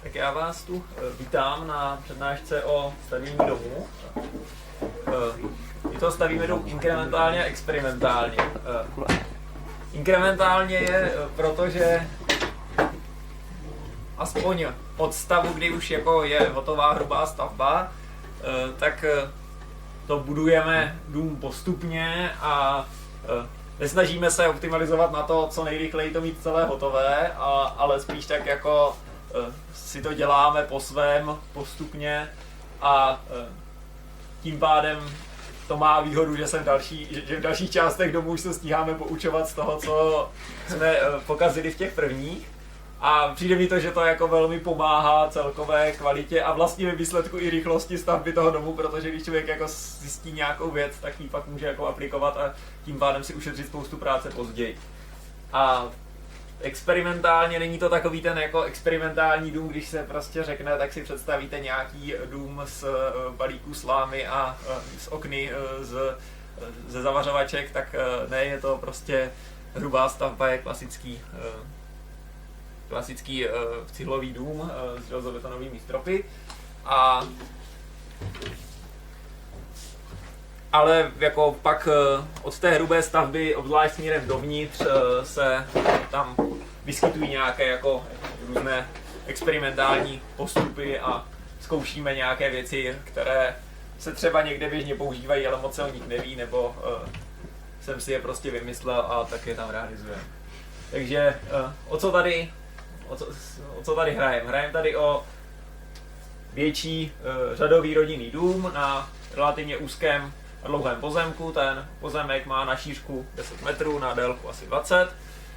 Tak já vás tu vítám na přednášce o stavění domů. My to stavíme dům inkrementálně a experimentálně. Inkrementálně je, protože aspoň od stavu, kdy už jako je hotová hrubá stavba, tak to budujeme dům postupně a nesnažíme se optimalizovat na to, co nejrychleji to mít celé hotové, ale spíš tak jako si to děláme po svém postupně a tím pádem to má výhodu, že v dalších částech domu už se stíháme poučovat z toho, co jsme pokazili v těch prvních. A přijde mi to, že to jako velmi pomáhá celkové kvalitě a vlastně ve výsledku i rychlosti stavby toho domu, protože když člověk jako zjistí nějakou věc, tak ji pak může jako aplikovat a tím pádem si ušetřit spoustu práce později. A experimentálně není to takový ten jako experimentální dům, když se prostě řekne, tak si představíte nějaký dům z balíků slámy a z okny ze zavařovaček, tak ne, je to prostě hrubá stavba, je klasický cihlový dům s železobetonovými stropy. Ale jako pak od té hrubé stavby, obzvlášť směrem dovnitř, se tam vyskytují nějaké jako různé experimentální postupy a zkoušíme nějaké věci, které se třeba někde běžně používají, ale moc se o nich neví, nebo jsem si je prostě vymyslel a tak je tam realizujeme. Takže o co tady hrajeme? Hrajeme tady o větší řadový rodinný dům na relativně úzkém a dlouhém pozemku. Ten pozemek má na šířku 10 metrů, na délku asi 20.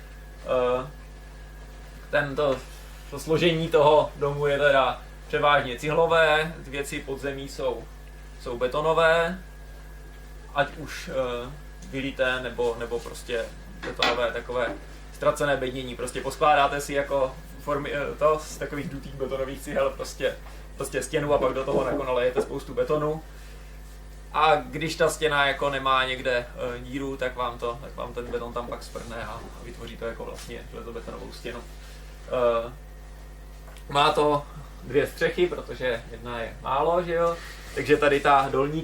To složení toho domu je teda převážně cihlové, věci podzemí jsou betonové, ať už vylité nebo prostě betonové takové ztracené bednění. Prostě poskládáte si jako formy z takových dutých betonových cihel prostě stěnu a pak do toho jako nalejete spoustu betonu. A když ta stěna jako nemá někde díru, tak vám ten beton tam pak svrhne a vytvoří to jako vlastně železobetonovou stěnu. Má to dvě střechy, protože jedna je málo, že jo? Takže tady ta dolní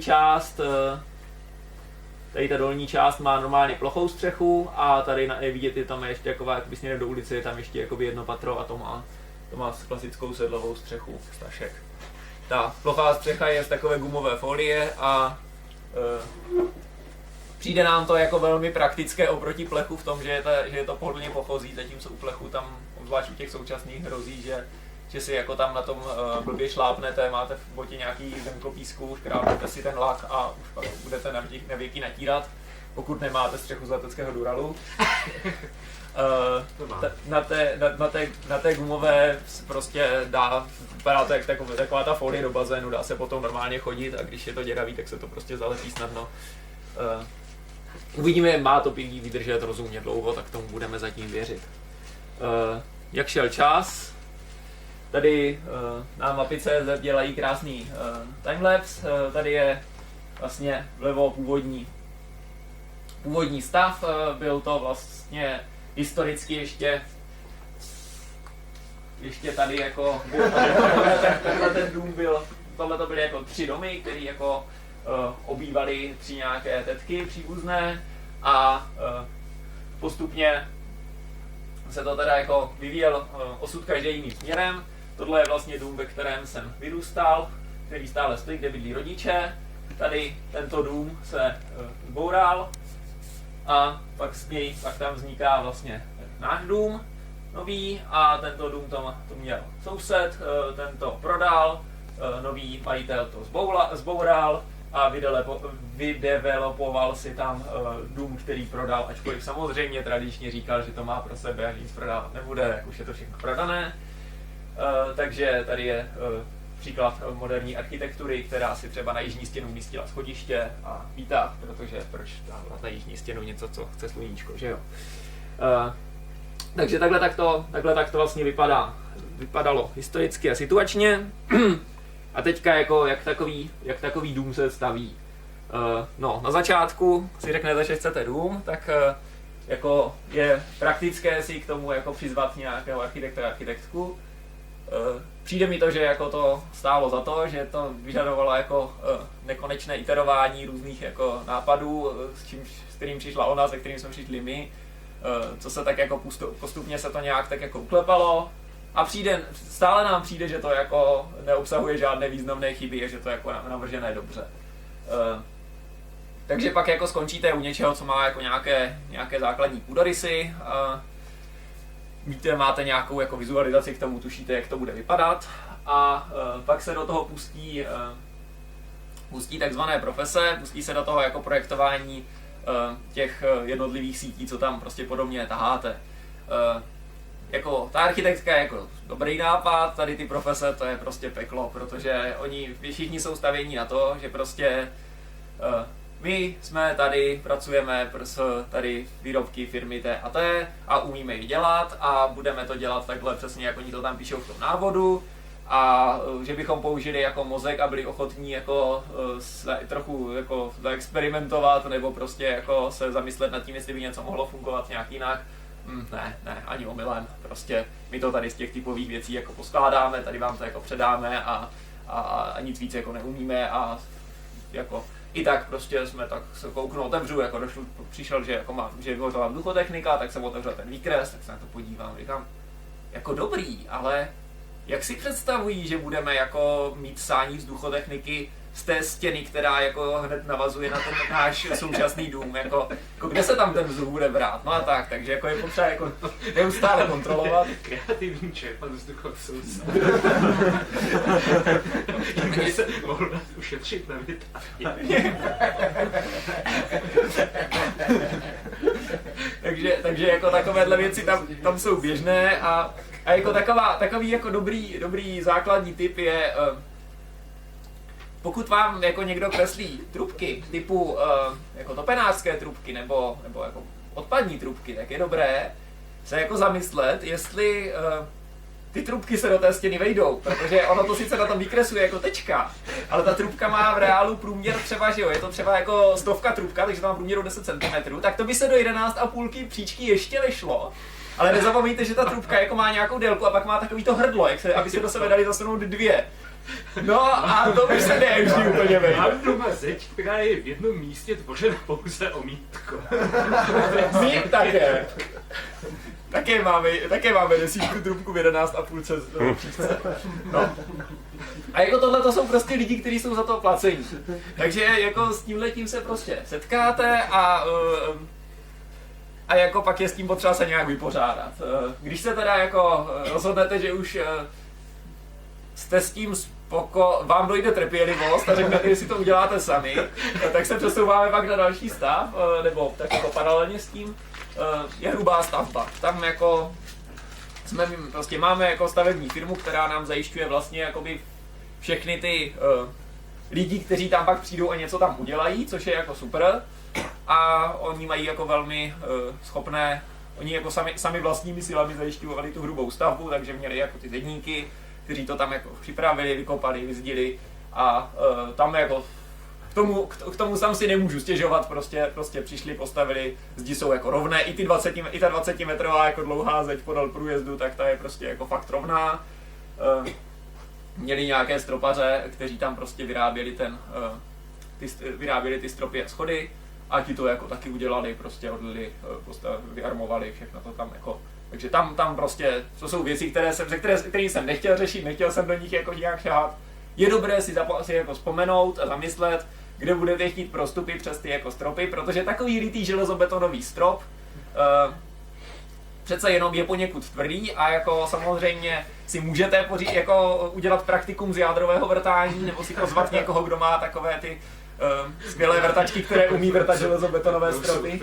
část má normálně plochou střechu a tady je vidět, je tam ještě taková, jak by směrem do ulice, je tam ještě jakoby jedno patro a to má klasickou sedlovou střechu stašek. Ta plochá střecha je z takové gumové folie a přijde nám to jako velmi praktické oproti plechu v tom, že je to pohodlně pochozí, zatímco u plechu tam, obzvlášť u těch současných, hrozí, že si jako tam na tom blbě šlápnete, máte v botě nějaký zrnko písku, škrábnete si ten lak a už pak budete na věky natírat, pokud nemáte střechu z leteckého duralu. Na té gumové prostě vypadá to jak taková ta folie do bazénu, dá se potom normálně chodit a když je to děravý, tak se to prostě zalepí snadno. Uvidíme, má to pivní vydržet rozumně dlouho, tak tomu budeme zatím věřit. Jak šel čas? Tady na mapy.cz dělají krásný timelapse. Tady je vlastně vlevo původní stav. Byl to vlastně historicky ještě tady jako ten dům tohle to byly jako 3 domy, které jako obývaly 3 nějaké tetky příbuzné a postupně se to teda jako vyvíjel osud každý jiným směrem. Tohle je vlastně dům, ve kterém jsem vyrůstal, který stále stojí, kde bydlí rodiče. Tady tento dům se zboural a pak tam vzniká vlastně náš dům nový a tento dům to měl soused, ten to prodal, nový majitel to zboural a vydevelopoval si tam dům, který prodal, ačkoliv samozřejmě tradičně říkal, že to má pro sebe a nic prodávat nebude, jak už je to všechno prodané. Takže tady je příklad moderní architektury, která si třeba na jižní stěnu umístila schodiště a výtah, protože proč dávat na jižní stěnu něco, co chce sluníčko, že jo. Takže takhle tak to vlastně vypadalo historicky a situačně. A teďka jako jak takový dům se staví. No, na začátku si řeknete, že chcete dům, tak jako je praktické si k tomu jako přizvat nějakého architektku. Přijde mi to, že jako to stálo za to, že to vyžadovalo jako nekonečné iterování různých jako nápadů, s kterým přišla ona, se kterým jsme přišli my, co se tak jako postupně se to nějak tak jako uklepalo a stále nám přijde, že to jako neobsahuje žádné významné chyby a že to jako navržené dobře. Takže pak jako skončíte u něčeho, co má jako nějaké základní půdorysy, máte nějakou jako vizualizaci k tomu, tušíte, jak to bude vypadat a pak se do toho pustí takzvané profese, pustí se do toho jako projektování těch jednotlivých sítí, co tam prostě podobně taháte. Jako ta architektka je jako dobrý nápad, tady ty profese to je prostě peklo, protože oni všichni jsou stavění na to, že prostě my jsme tady, pracujeme s tady výrobky firmy T a T a umíme ji dělat a budeme to dělat takhle přesně, jak oni to tam píšou v tom návodu a že bychom použili jako mozek a byli ochotní jako trochu jako zaexperimentovat nebo prostě jako se zamyslet nad tím, jestli by něco mohlo fungovat nějak jinak. Ne, ani omylem, prostě my to tady z těch typových věcí jako poskládáme, tady vám to jako předáme a nic víc jako neumíme a jako i tak prostě jsme tak se kouknu, otevřu, jako přišel, že jako že vyhořela vzduchotechnika, tak jsem otevřel ten výkres, tak se na to podívám, říkám, jako dobrý, ale jak si představují, že budeme jako mít sání vzduchotechniky z té stěny, která jako hned navazuje na ten náš současný dům, jako kde se tam ten vzduch bude brát, no a tak, takže jako je potřeba jako neustále kontrolovat. Kreativní čerpat vzduch od sousa. Mě se mohl ušetřit na vytápění. takže jako takovéhle věci tam jsou běžné a jako takový jako dobrý základní tip je, pokud vám jako někdo kreslí trubky typu jako topenářské trubky nebo jako odpadní trubky, tak je dobré se jako zamyslet, jestli ty trubky se do té stěny vejdou, protože ono to sice na tom vykresuje jako tečka, ale ta trubka má v reálu průměr třeba, že jo, je to třeba jako 100 trubka, takže to má průměru 10 cm, tak to by se do 11,5 příčky ještě vešlo. Ale nezapomeňte, že ta trubka jako má nějakou délku a pak má takový to hrdlo, aby se do sebe dali zasunout dvě. No a to už se ne vždy úplně vejde. Mám doma zeď, která je v jednom místě tvořena pouze o mítko. My také. Také máme desítku trubku v 11,5 příčce. No. A jako tohle to jsou prostě lidi, kteří jsou za to placení. Takže jako s tímhletím se prostě setkáte a jako pak je s tím potřeba se nějak vypořádat. Když se teda jako rozhodnete, že už jste s tím vám dojde trpělivost a řeknete, jestli to uděláte sami, tak se přesouváme pak na další stav, nebo tak jako paralelně s tím, je hrubá stavba. Tam jako prostě máme jako stavební firmu, která nám zajišťuje vlastně jakoby všechny ty lidi, kteří tam pak přijdou a něco tam udělají, což je jako super. A oni mají jako velmi schopné, oni jako sami vlastními silami zajišťovali tu hrubou stavbu, takže měli jako ty zedníky, kteří to tam jako připravili, vykopali, vyzdili a tam jako k tomu sám si nemůžu stěžovat, prostě přišli, postavili, zdi jsou jako rovné, i ta 20 metrová jako dlouhá zeď podél průjezdu, tak ta je prostě jako fakt rovná. Měli nějaké stropaře, kteří tam prostě vyráběli ty stropy a schody a ti to jako taky udělali, prostě odlili, vyarmovali, všechno to tam jako. Takže tam prostě, to jsou věci, které jsem nechtěl řešit, nechtěl jsem do nich jako nějak šahat. Je dobré si jako vzpomenout a zamyslet, kde budete chtít prostupy přes ty jako stropy, protože takový litý železobetonový strop přece jenom je poněkud tvrdý a jako samozřejmě si můžete jako udělat praktikum z jádrového vrtání nebo si pozvat někoho, kdo má takové ty skvělé vrtačky, které umí vrtat železobetonové stropy.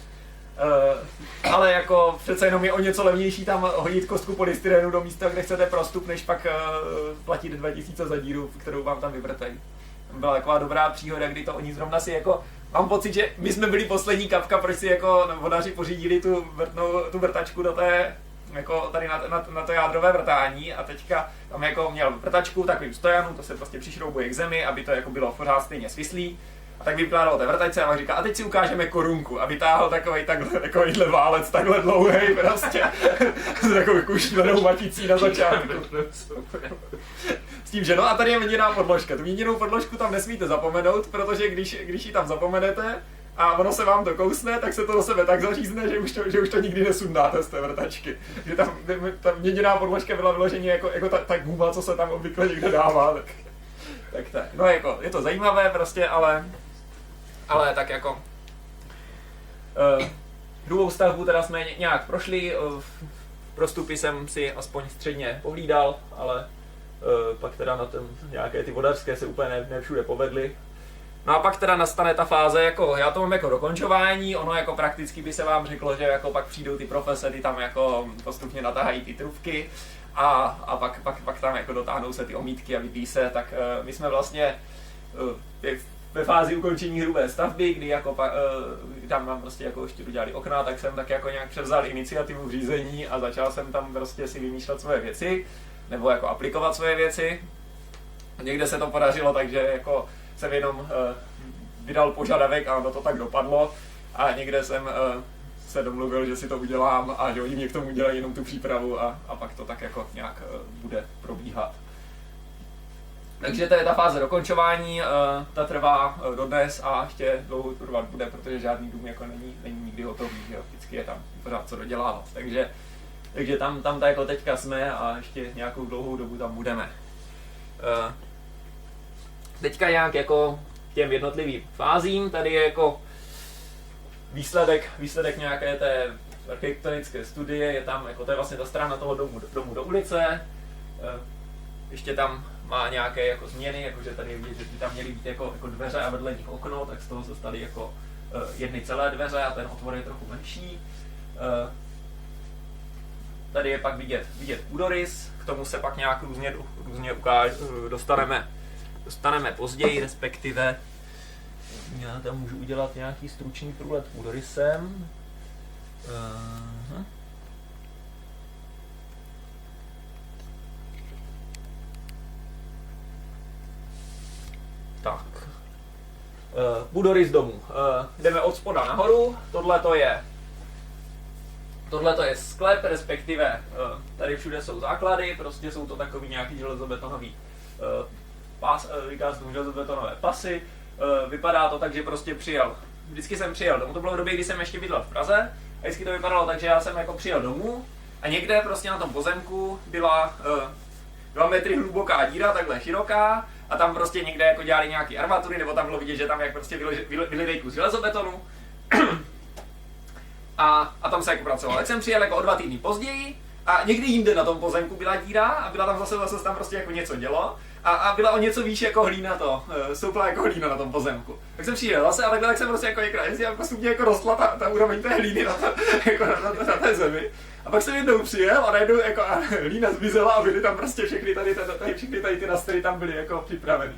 Ale jako přece jenom je o něco levnější tam hodit kostku polystyrenu do místa, kde chcete prostup, než pak platit 2000 za díru, kterou vám tam vyvrtají. Byla taková dobrá příhoda, kdy to oni zrovna si jako, mám pocit, že my jsme byli poslední kapka, proč si jako vodáři pořídili tu vrtačku do té, jako tady na to jádrové vrtání a teďka tam jako měl vrtačku takovým stojanu, to se prostě přišroubuje k zemi, aby to jako bylo pořád stejně svislý. A tak vykládal té vrtačce a pak říká, a teď si ukážeme korunku. A vytáhl takovýhle válec, takhle dlouhej prostě. S takovou kušlenou maticí na začátku. S tím, že no a tady je měděná podložka. Tu měděnou podložku tam nesmíte zapomenout, protože když ji tam zapomenete a ono se vám to kousne, tak se to do sebe tak zařízne, že už to nikdy nesundáte z té vrtačky. Že ta měděná podložka byla vyloženě jako ta guma, co se tam obvykle někde dává. Tak. No jako, je to zajímavé prostě, ale tak jako druhou stavbu teda jsme nějak prošli, prostupy jsem si aspoň středně pohlídal, ale pak teda na ten nějaké ty vodařské se úplně ne všude povedly. No a pak teda nastane ta fáze, jako já to mám jako dokončování, ono jako prakticky by se vám řeklo, že jako pak přijdou ty profese, ty tam jako postupně natahají ty trubky a pak tam jako dotáhnou se ty omítky a vypí se, tak my jsme vlastně ve fázi ukončení hrubé stavby, kdy jako tam nám prostě jako ještě dodělali okna, tak jsem tak jako nějak převzal iniciativu v řízení a začal jsem tam prostě si vymýšlet svoje věci, nebo jako aplikovat svoje věci. Někde se to podařilo, takže jako jsem jenom vydal požadavek a ono to tak dopadlo a někde jsem se domluvil, že si to udělám a že oni mě k tomu udělají jenom tu přípravu a pak to tak jako nějak bude probíhat. Takže to je ta fáze dokončování, ta trvá dodnes a ještě dlouho trvat bude, protože žádný dům jako není nikdy hotový, že jo? Vždycky je tam pořád co dodělávat. Takže tam jako teďka jsme a ještě nějakou dlouhou dobu tam budeme. Teďka nějak jako těm jednotlivým fázím, tady je jako výsledek nějaké té architektonické studie, je tam jako to je vlastně ta strana toho domu do ulice, ještě tam má nějaké jako změny, jakože tady je vidět, že by tam měly být jako dveře a vedle nich okno, tak z toho se staly jako jedny celé dveře a ten otvor je trochu menší. Tady je pak vidět půdorys, k tomu se pak nějak různě dostaneme později, respektive já tam můžu udělat nějaký stručný průlet půdorysem. Tak. Půdorys domu. Jdeme od spoda nahoru, tohle to je sklep, respektive tady všude jsou základy, prostě jsou to takový nějaký železobetonový železobetonové pasy. Vypadá to tak, že prostě vždycky jsem přijel domů, to bylo v době, kdy jsem ještě bydlel v Praze a vždycky to vypadalo tak, že já jsem jako přijel domů a někde prostě na tom pozemku byla 2 metry hluboká díra, takhle široká a tam prostě někde jako dělali nějaký armatury, nebo tam bylo vidět, že tam jak prostě vylivej kus železobetonu a tam se jako pracovalo. Tak jsem přijel jako o 2 týdny později a někdy jinde na tom pozemku byla díra a byla tam zase tam prostě jako něco dělo a byla o něco výš jako hlína stoupla jako hlína na tom pozemku. Tak jsem přijel zase a takhle tak jsem prostě jako někde postupně jako rostla ta úroveň té hlíny na té zemi. A pak jsem jednou přijel a najednou jako hlína zmizela a byly tam prostě všechny tady ty rastry tam byly jako připraveny.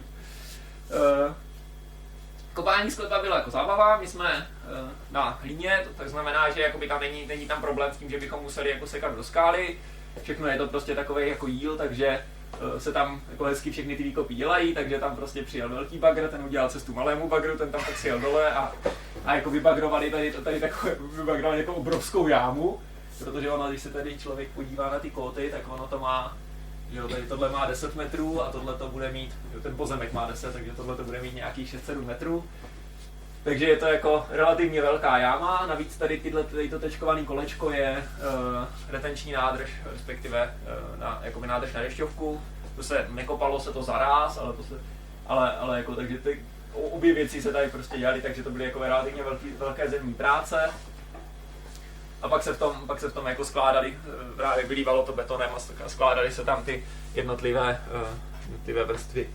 Kopání sklepa byla jako zábava, my jsme na hlíně, to znamená, že jakoby tam není tam problém s tím, že bychom museli jako sekat do skály. Všechno je to prostě takový jako jíl, takže se tam jako hezky všechny ty výkopy dělají, takže tam prostě přijel velký bagr, ten udělal cestu malému bagru, ten tam tak sjel dole a jako vybagrovali tady vybagrovali jako obrovskou jámu, protože ono, když se tady člověk podívá na ty kóty, tak ono to má, že jo, tady tohle má 10 metrů a tohle to bude mít, jo, ten pozemek má 10, takže tohle to bude mít nějakých 6-7 metrů. Takže je to jako relativně velká jáma, navíc tady to tečkované kolečko je retenční nádrž, respektive jakoby nádrž na dešťovku. To se nekopalo se to zaráz, ale jako takže obě věci se tady prostě dělaly, takže to byly jako relativně velké zemní práce. A pak se v tom jako skládali, právě vylívalo to betonem a skládaly se tam ty jednotlivé vrstvy.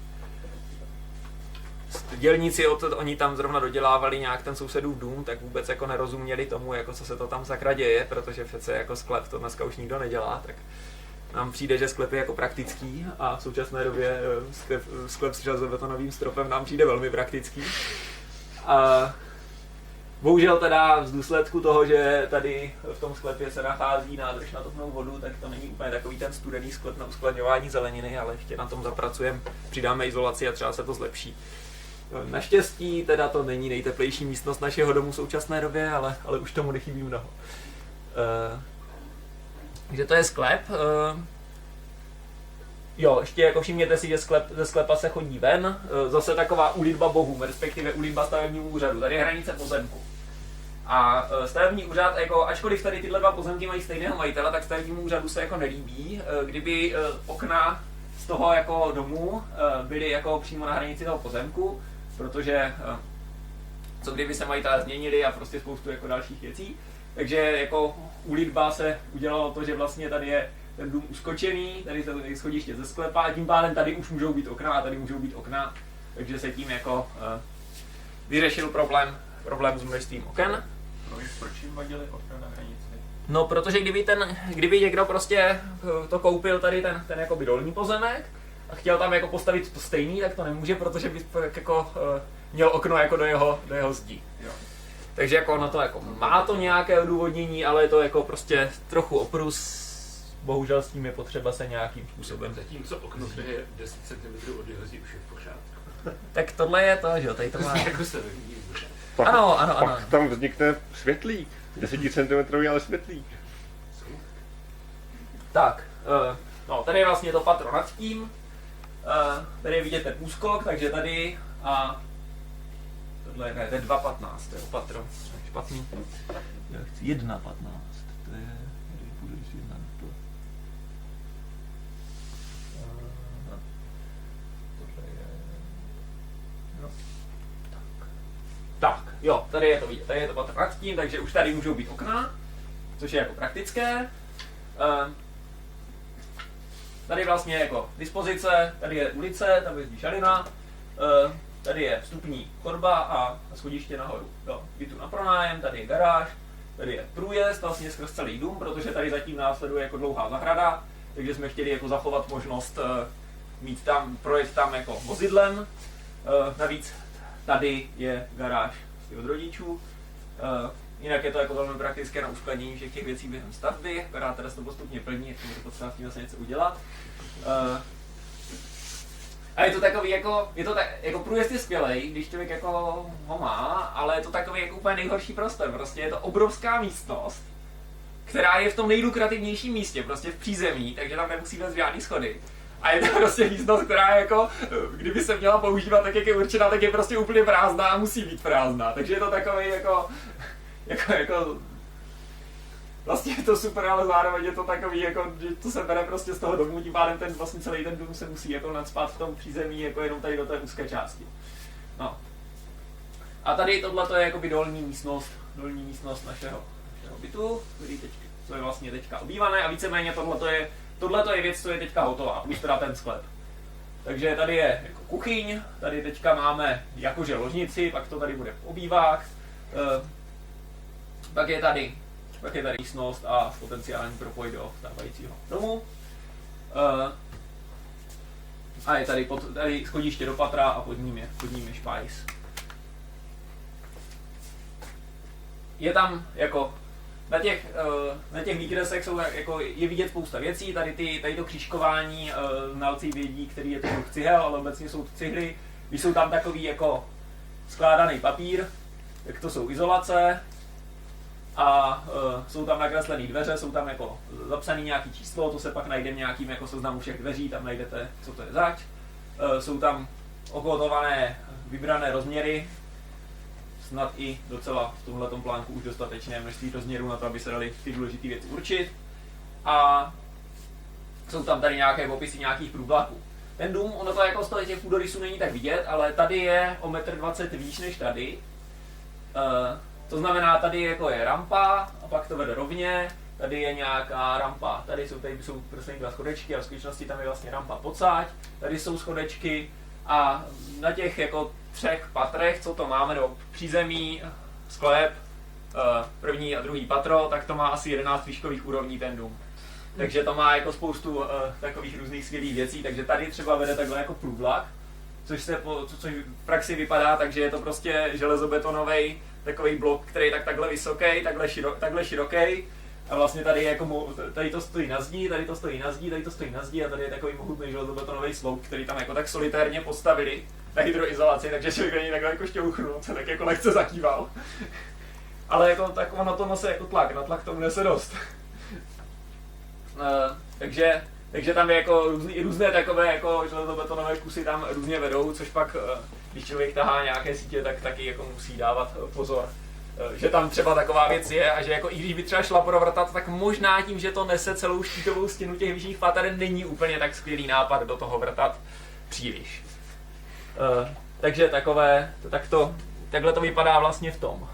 Dělníci, oni tam zrovna dodělávali nějak ten sousedův dům, tak vůbec jako nerozuměli tomu, jako co se to tam sakra děje, protože přece jako sklep to dneska už nikdo nedělá, tak nám přijde, že sklep je jako praktický a v současné době sklep s železobetonovým stropem nám přijde velmi praktický. A bohužel teda z důsledku toho, že tady v tom sklepě se nachází nádrž na topnou vodu, tak to není úplně takový ten studený sklep na uskladňování zeleniny, ale ještě na tom zapracujeme, přidáme izolaci a třeba se to zlepší. Naštěstí teda to není nejteplejší místnost našeho domu v současné době, ale už tomu nechybí mnoho. Takže to je sklep. Jo, ještě jako všimněte si, že ze sklepa se chodí ven. Zase taková ulitba bohům, respektive ulitba stavebnímu úřadu. Tady je hranice pozemku. A stavební úřad, jako, ačkoliv tady tyhle dva pozemky mají stejného majitele, tak stavebnímu úřadu se jako nelíbí, kdyby okna z toho jako domu byly jako přímo na hranici toho pozemku, protože co kdyby se majitelé změnili a prostě spoustu jako dalších věcí. Takže jako ulitba se udělalo to, že vlastně tady je ten dům uskočený, tady je schodiště ze sklepa a tím pádem tady už můžou být okna a tady můžou být okna, takže se tím jako vyřešil problém s množstvím oken. Proč jim vadili okna na hranici? No, protože kdyby někdo prostě to koupil tady ten jakoby dolní pozemek a chtěl tam jako postavit to stejný, tak to nemůže, protože by jako měl okno jako do jeho zdí. Jo. Takže jako ono to jako má to nějaké odůvodnění, ale je to jako prostě trochu oprus. Bohužel s tím je potřeba se nějakým způsobem. Zatímco okno, které je 10 cm od jeho zdí, už je v pořádku. Tak tohle je to, že jo, tady to má. Jako se nevidí už. Ano. Pak tam vznikne světlík. 10 cm, ale světlík. Tak, no tady je vlastně to patro nad tím. Tady je vidět ten úskok, takže tady a tohle ne, to je 2,15, to je patro. Špatný. Já chci 1,15, to je, tady půjdeš 1 na to. Tohle je, no. Tak, jo, tady je to vidět, tady je to patro nad tím, takže už tady můžou být okna, což je jako praktické. Tady vlastně jako dispozice, tady je ulice, tam jezdí šalina, tady je vstupní chodba a schodiště nahoru do bytu na pronájem, tady je garáž, tady je průjezd vlastně skrz celý dům, protože tady zatím následuje jako dlouhá zahrada, takže jsme chtěli jako zachovat možnost projet tam jako vozidlem. Navíc tady je garáž od rodičů. Jinak je to jako velmi praktické na uskladnění všech těch věcí během stavby, která teda se to postupně plní, jak to potřeba s tím zase něco udělat. A je to takový jako průjezd je skvělej, když člověk jako ho má, ale je to takový jako úplně nejhorší prostor, prostě je to obrovská místnost, která je v tom nejlukrativnějším místě, prostě v přízemí, takže tam nemusí vést žádný schody. A je to prostě místnost, která je jako, kdyby se měla používat tak, jak je určená, tak je prostě úplně prázdná a musí být prázdná, takže je to takový jako vlastně je to super, ale zároveň je to takový, jako, že to se bere prostě z toho domu, tím pádem vlastně celý ten dům se musí jako nacpat v tom přízemí, jako jenom tady do té úzké části. No. A tady tohle je jakoby dolní místnost našeho bytu, co je vlastně teďka obývané a víceméně tohle je věc, co je teďka hotová, plus teda ten sklep. Takže tady je jako kuchyň, tady teďka máme jakože ložnici, pak to tady bude obývák, pak je tady místnost a potenciální propoj do stávajícího domu. A je tady schodiště do patra a pod ním je špajs. Je tam jako na těch výkresech je vidět spousta věcí, tady to křížkování znalci vědí, který je to druh cihel, ale obecně jsou to cihly. Když jsou tam takový jako skládaný papír, tak to jsou izolace a jsou tam nakreslené dveře, jsou tam jako zapsané nějaké číslo, to se pak najde v nějakým jako seznamu všech dveří, tam najdete, co to je zač. Jsou tam okotované vybrané rozměry, snad i docela v tomhletom plánku už dostatečné množství rozměrů na to, aby se daly ty důležité věci určit. A jsou tam tady nějaké popisy nějakých průvlaků. Ten dům, ono to jako z těch půdorysů není tak vidět, ale tady je o 1,20 m výš než tady. To znamená, tady jako je rampa a pak to vede rovně, tady je nějaká rampa, tady jsou prostě 2 schodečky a v skutečnosti tam je vlastně rampa podsáď, tady jsou schodečky a na těch jako 3 patrech, co to máme, do přízemí, sklep, první a druhý patro, tak to má asi 11 výškových úrovní ten dům. Takže to má jako spoustu takových různých skvělých věcí, takže tady třeba vede takhle jako průvlak, což v praxi vypadá, takže je to prostě železobetonový takový blok, který je takhle vysoký, takhle široký A vlastně tady je jako, tady to stojí na zdi, tady to stojí na zdi, tady to stojí na zdi a tady je takový mohutný železobetonový sloup, který tam jako tak solitérně postavili na hydroizolaci, takže člověk na něj takhle jako šťouchnul, se tak jako lehce zakýval. Ale jako, tak ono to nese jako tlak, na tlak tomu nese dost. Takže tam je jako různé takové jako železobetonové kusy tam různě vedou, což pak, když člověk tahá nějaké sítě, tak taky jako musí dávat pozor. Že tam třeba taková věc je a že jako i když by třeba šla provrtat, tak možná tím, že to nese celou štítovou stěnu těch vyšších pateren, není úplně tak skvělý nápad do toho vrtat příliš. Takže takhle to vypadá vlastně v tom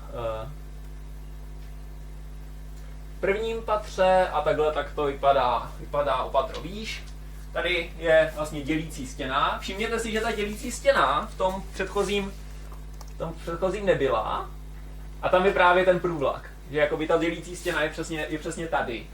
prvním patře a takhle tak to vypadá o patro výš. Tady je vlastně dělící stěna. Všimněte si, že ta dělící stěna v tom předchozím nebyla. A tam je právě ten průvlak, že jakoby ta dělící stěna je přesně tady.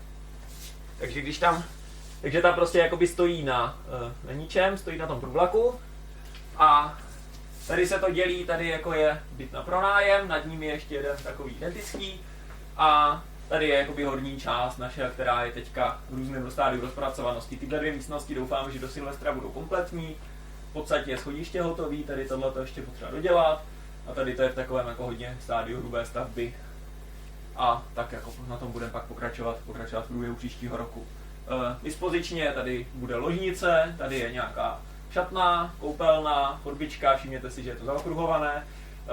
Takže ta prostě jakoby stojí na ničem, stojí na tom průvlaku a tady se to dělí, tady jako je byt na pronájem, nad ním je ještě jeden takový identický a tady je jakoby horní část naše, která je teďka v různém stádiu rozpracovanosti. Tyhle dvě místnosti doufám, že do Silvestra budou kompletní, v podstatě je schodiště hotový, tady tohle to ještě potřeba dodělat. A tady to je v takovém jako hodně stádiu hrubé stavby. A tak jako na tom budeme pak pokračovat v průběhu příštího roku. Dispozičně tady bude ložnice, tady je nějaká šatna, koupelna, chodbička, všimněte si, že je to zaokruhované.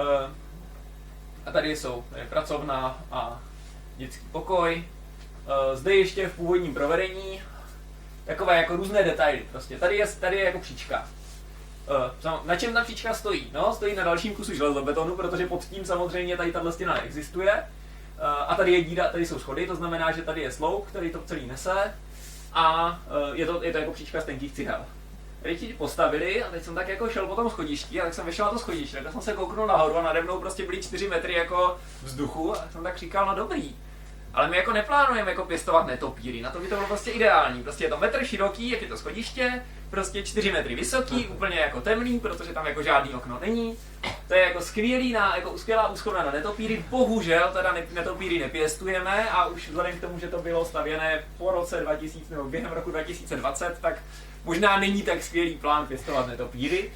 A tady je pracovna a dětský pokoj. Zde ještě v původním provedení takové jako různé detaily. Prostě tady je jako příčka. Na čem ta příčka stojí? No, stojí na dalším kusu železobetonu, protože pod tím samozřejmě tady tato stěna neexistuje. A tady je díra, tady jsou schody, to znamená, že tady je sloup, který to celý nese. A je to jako příčka z tenkých cihel. Tady ti postavili a teď jsem tak jako šel po tom schodišti a tak jsem vyšel na to schodiště, tak jsem se kouknul nahoru a nade mnou prostě byly 4 metry jako vzduchu a jsem tak říkal, no dobrý. Ale my jako neplánujeme jako pěstovat netopíry, na to by to bylo prostě ideální. Prostě je to metr široký, jak je to schodiště, prostě 4 metry vysoký, úplně jako temný, protože tam jako žádný okno není. To je jako skvělá úschovna na netopíry. Bohužel teda netopíry nepěstujeme a už vzhledem k tomu, že to bylo stavěné po roce 2000 nebo během roku 2020, tak možná není tak skvělý plán pěstovat netopíry.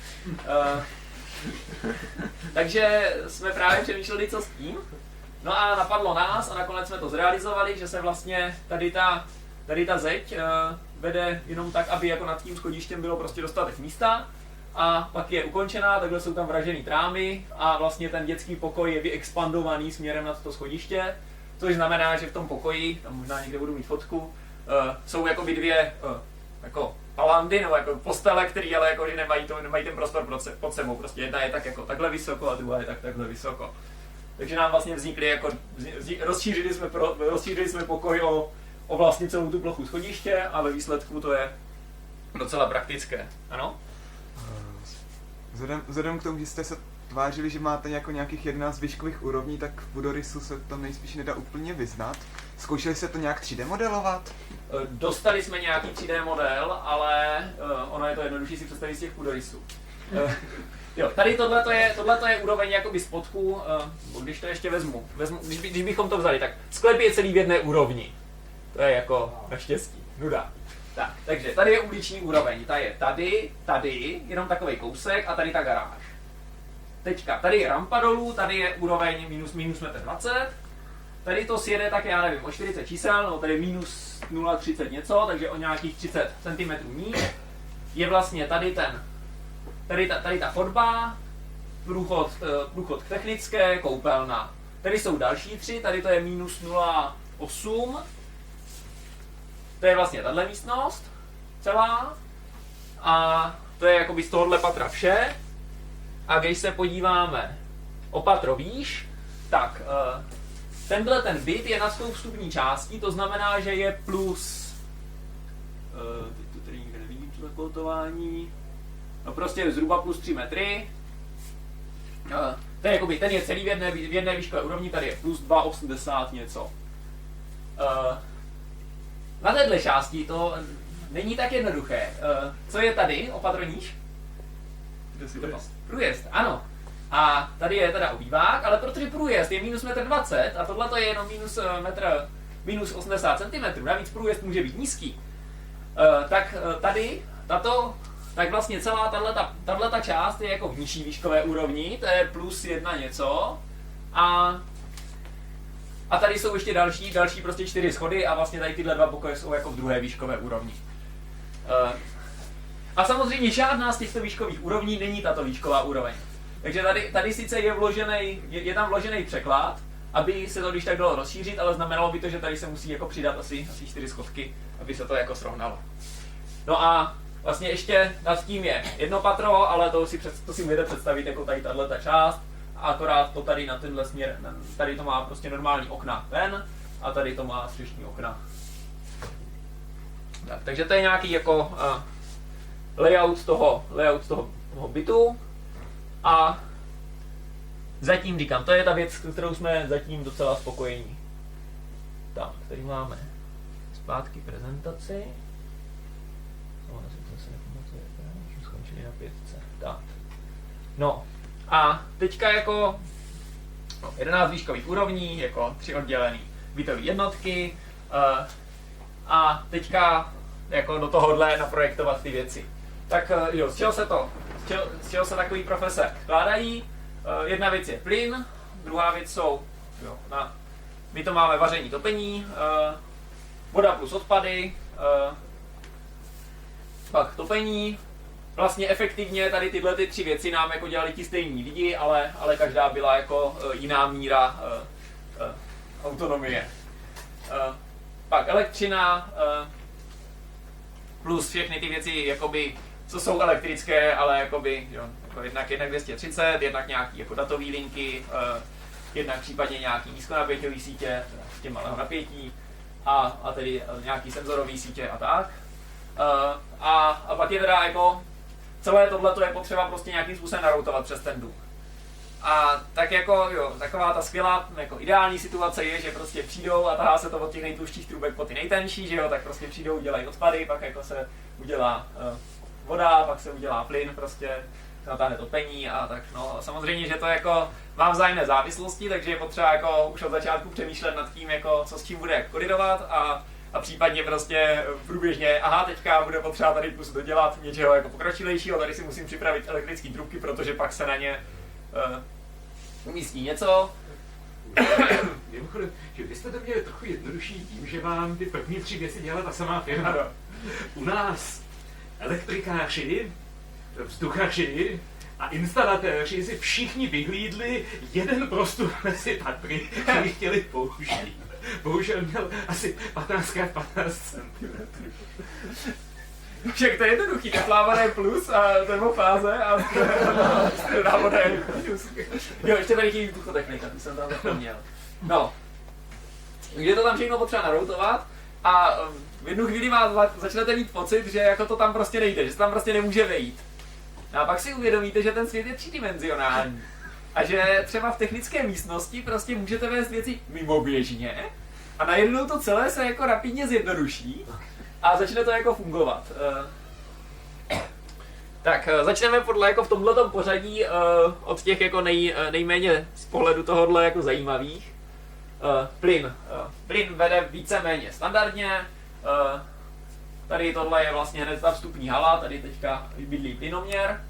Takže jsme právě přemýšleli, co s tím. No a napadlo nás a nakonec jsme to zrealizovali, že se vlastně tady ta zeď vede jenom tak, aby jako nad tím schodištěm bylo prostě dostatek místa a pak je ukončená, takhle jsou tam vražený trámy a vlastně ten dětský pokoj je vyexpandovaný směrem nad to schodiště, což znamená, že v tom pokoji, tam možná někde budu mít fotku, jsou jakoby dvě jako palandy, nebo jako postele, které ale jako, že nemají ten prostor pod sebou, prostě jedna je tak jako takhle vysoko a druhá je takhle vysoko. Takže nám vlastně vznikly jako, rozšířili jsme pokoj o vlastně celou tu plochu schodiště a ve výsledku to je docela praktické, ano? Vzhledem k tomu, že jste se tvářili, že máte jako nějakých 11 výškových úrovní, tak v vodorysu se to nejspíš nedá úplně vyznat. Zkoušeli jste to nějak 3D modelovat? Dostali jsme nějaký 3D model, ale ono je to jednodušší si představit z těch půdorysů. Jo, tady tohle je úroveň jakoby spodku, když to ještě vezmu když bychom to vzali, tak sklep je celý v jedné úrovni. To je jako naštěstí, nuda. Tak, takže tady je uliční úroveň, ta je tady, jenom takovej kousek a tady ta garáž. Teďka, tady je rampa dolů, tady je úroveň minus 1,20 m. Tady to sjede tak, já nevím, o 40 čísel, no tady minus 0,30 něco, takže o nějakých 30 cm níž. Je vlastně tady ta chodba, průchod k technické, koupelna. Tady jsou další 3, tady to je minus 0,8. To je vlastně tahle místnost celá. A to je jakoby z tohohle patra vše. A když se podíváme o patro výš, tak ten byt je nad tou vstupní částí, to znamená, že je plus, teď to tady nikde nevidím, to zakoutování, no prostě zhruba plus 3 metry. To je jakoby, ten je celý v jedné výškové úrovni, tady je plus 2,80 něco. Na téhle části to není tak jednoduché. Co je tady o patro níž? Průjezd, ano. A tady je teda obývák, ale protože průjezd je minus 1,20 m a tohle je jenom minus minus 80 cm, navíc průjezd může být nízký, tak tady tak vlastně celá tato část je jako v nižší výškové úrovni, to je plus 1 něco, a tady jsou ještě další prostě 4 schody a vlastně tady tyhle 2 pokoje jsou jako v druhé výškové úrovni. A samozřejmě žádná z těchto výškových úrovní není tato výšková úroveň. Takže tady sice je tam vložený překlad, aby se to když tak dalo rozšířit, ale znamenalo by to, že tady se musí jako přidat asi 4 schodky, aby se to jako srovnalo. No a vlastně ještě nad tím je jedno patro, ale to si můžete představit jako tady tato část, a akorát to tady na tenhle směr, tady to má prostě normální okna ven a tady to má střešní okna. Tak, takže to je nějaký jako layout toho bytu a zatím říkám, to je ta věc, s kterou jsme zatím docela spokojení. Tak, tady máme zpátky prezentaci. Skončili na 5. Tak. No a teďka jako 11 výškových úrovní, jako 3 oddělené bytové jednotky a teďka jako do tohohle naprojektovat ty věci. Tak jo, z čeho se takový profese skládají? Jedna věc je plyn, druhá věc jsou, my to máme vaření, topení, voda plus odpady, pak topení. Vlastně efektivně tady tyhle 3 věci nám jako dělali ti stejní lidi, ale každá byla jako jiná míra autonomie. Pak elektřina plus všechny ty věci, jakoby, co jsou elektrické, ale jakoby, jo, jako jednak 230, jednak nějaký jako datové linky, jednak případně nějaký nízkonapěťové sítě, s tím malého napětí a tedy nějaký senzorové sítě a tak. A pak je teda jako celé tohle je potřeba prostě nějakým způsobem naroutovat přes ten dům. A tak jako jo, taková ta skvělá, jako ideální situace je, že prostě přijdou a tahá se to od těch nejtluštějších trubek po ty nejtenší, že jo, tak prostě přijdou, udělají odpady, pak jako se udělá voda, pak se udělá plyn, prostě natáhne topení a tak no. Samozřejmě, že to jako má vzájemné závislosti, takže je potřeba jako už od začátku přemýšlet nad tím, jako co s tím bude koordinovat a případně prostě průběžně, aha, teďka bude potřeba tady plus dodělat něčeho jako pokročilejšího, tady si musím připravit elektrické trubky, protože pak se na ně umístí něco. Mimochodem, že vy jste to měli trochu jednodušší tím, že vám ty první 3 věci dělala ta samá firma. Ano. U nás elektrikáři, vzduchaři a instalatéři si všichni vyhlídli jeden prostor mezi patry, který chtěli použít. Bohužel měl asi 15x15 cm. Však to je jednoduchý, teplá voda je plus a termofáze a studená voda je minus. Jo, ještě tady chybí vzduchotechnika, ty jsem tam zapomněl. No, je to tam všechno potřeba naroutovat a v jednu chvíli začnete mít pocit, že jako to tam prostě nejde, že se tam prostě nemůže vejít. No a pak si uvědomíte, že ten svět je třídimenzionální. A že třeba v technické místnosti prostě můžete vést věci mimoběžně a najednou to celé se jako rapidně zjednoduší a začne to jako fungovat. Tak začneme podle jako v tomhletom pořadí od těch jako nejméně z pohledu tohohle jako zajímavých. Plyn. Plyn vede víceméně standardně. Tady tohle je vlastně hned ta vstupní hala, tady teďka bydlí plynoměr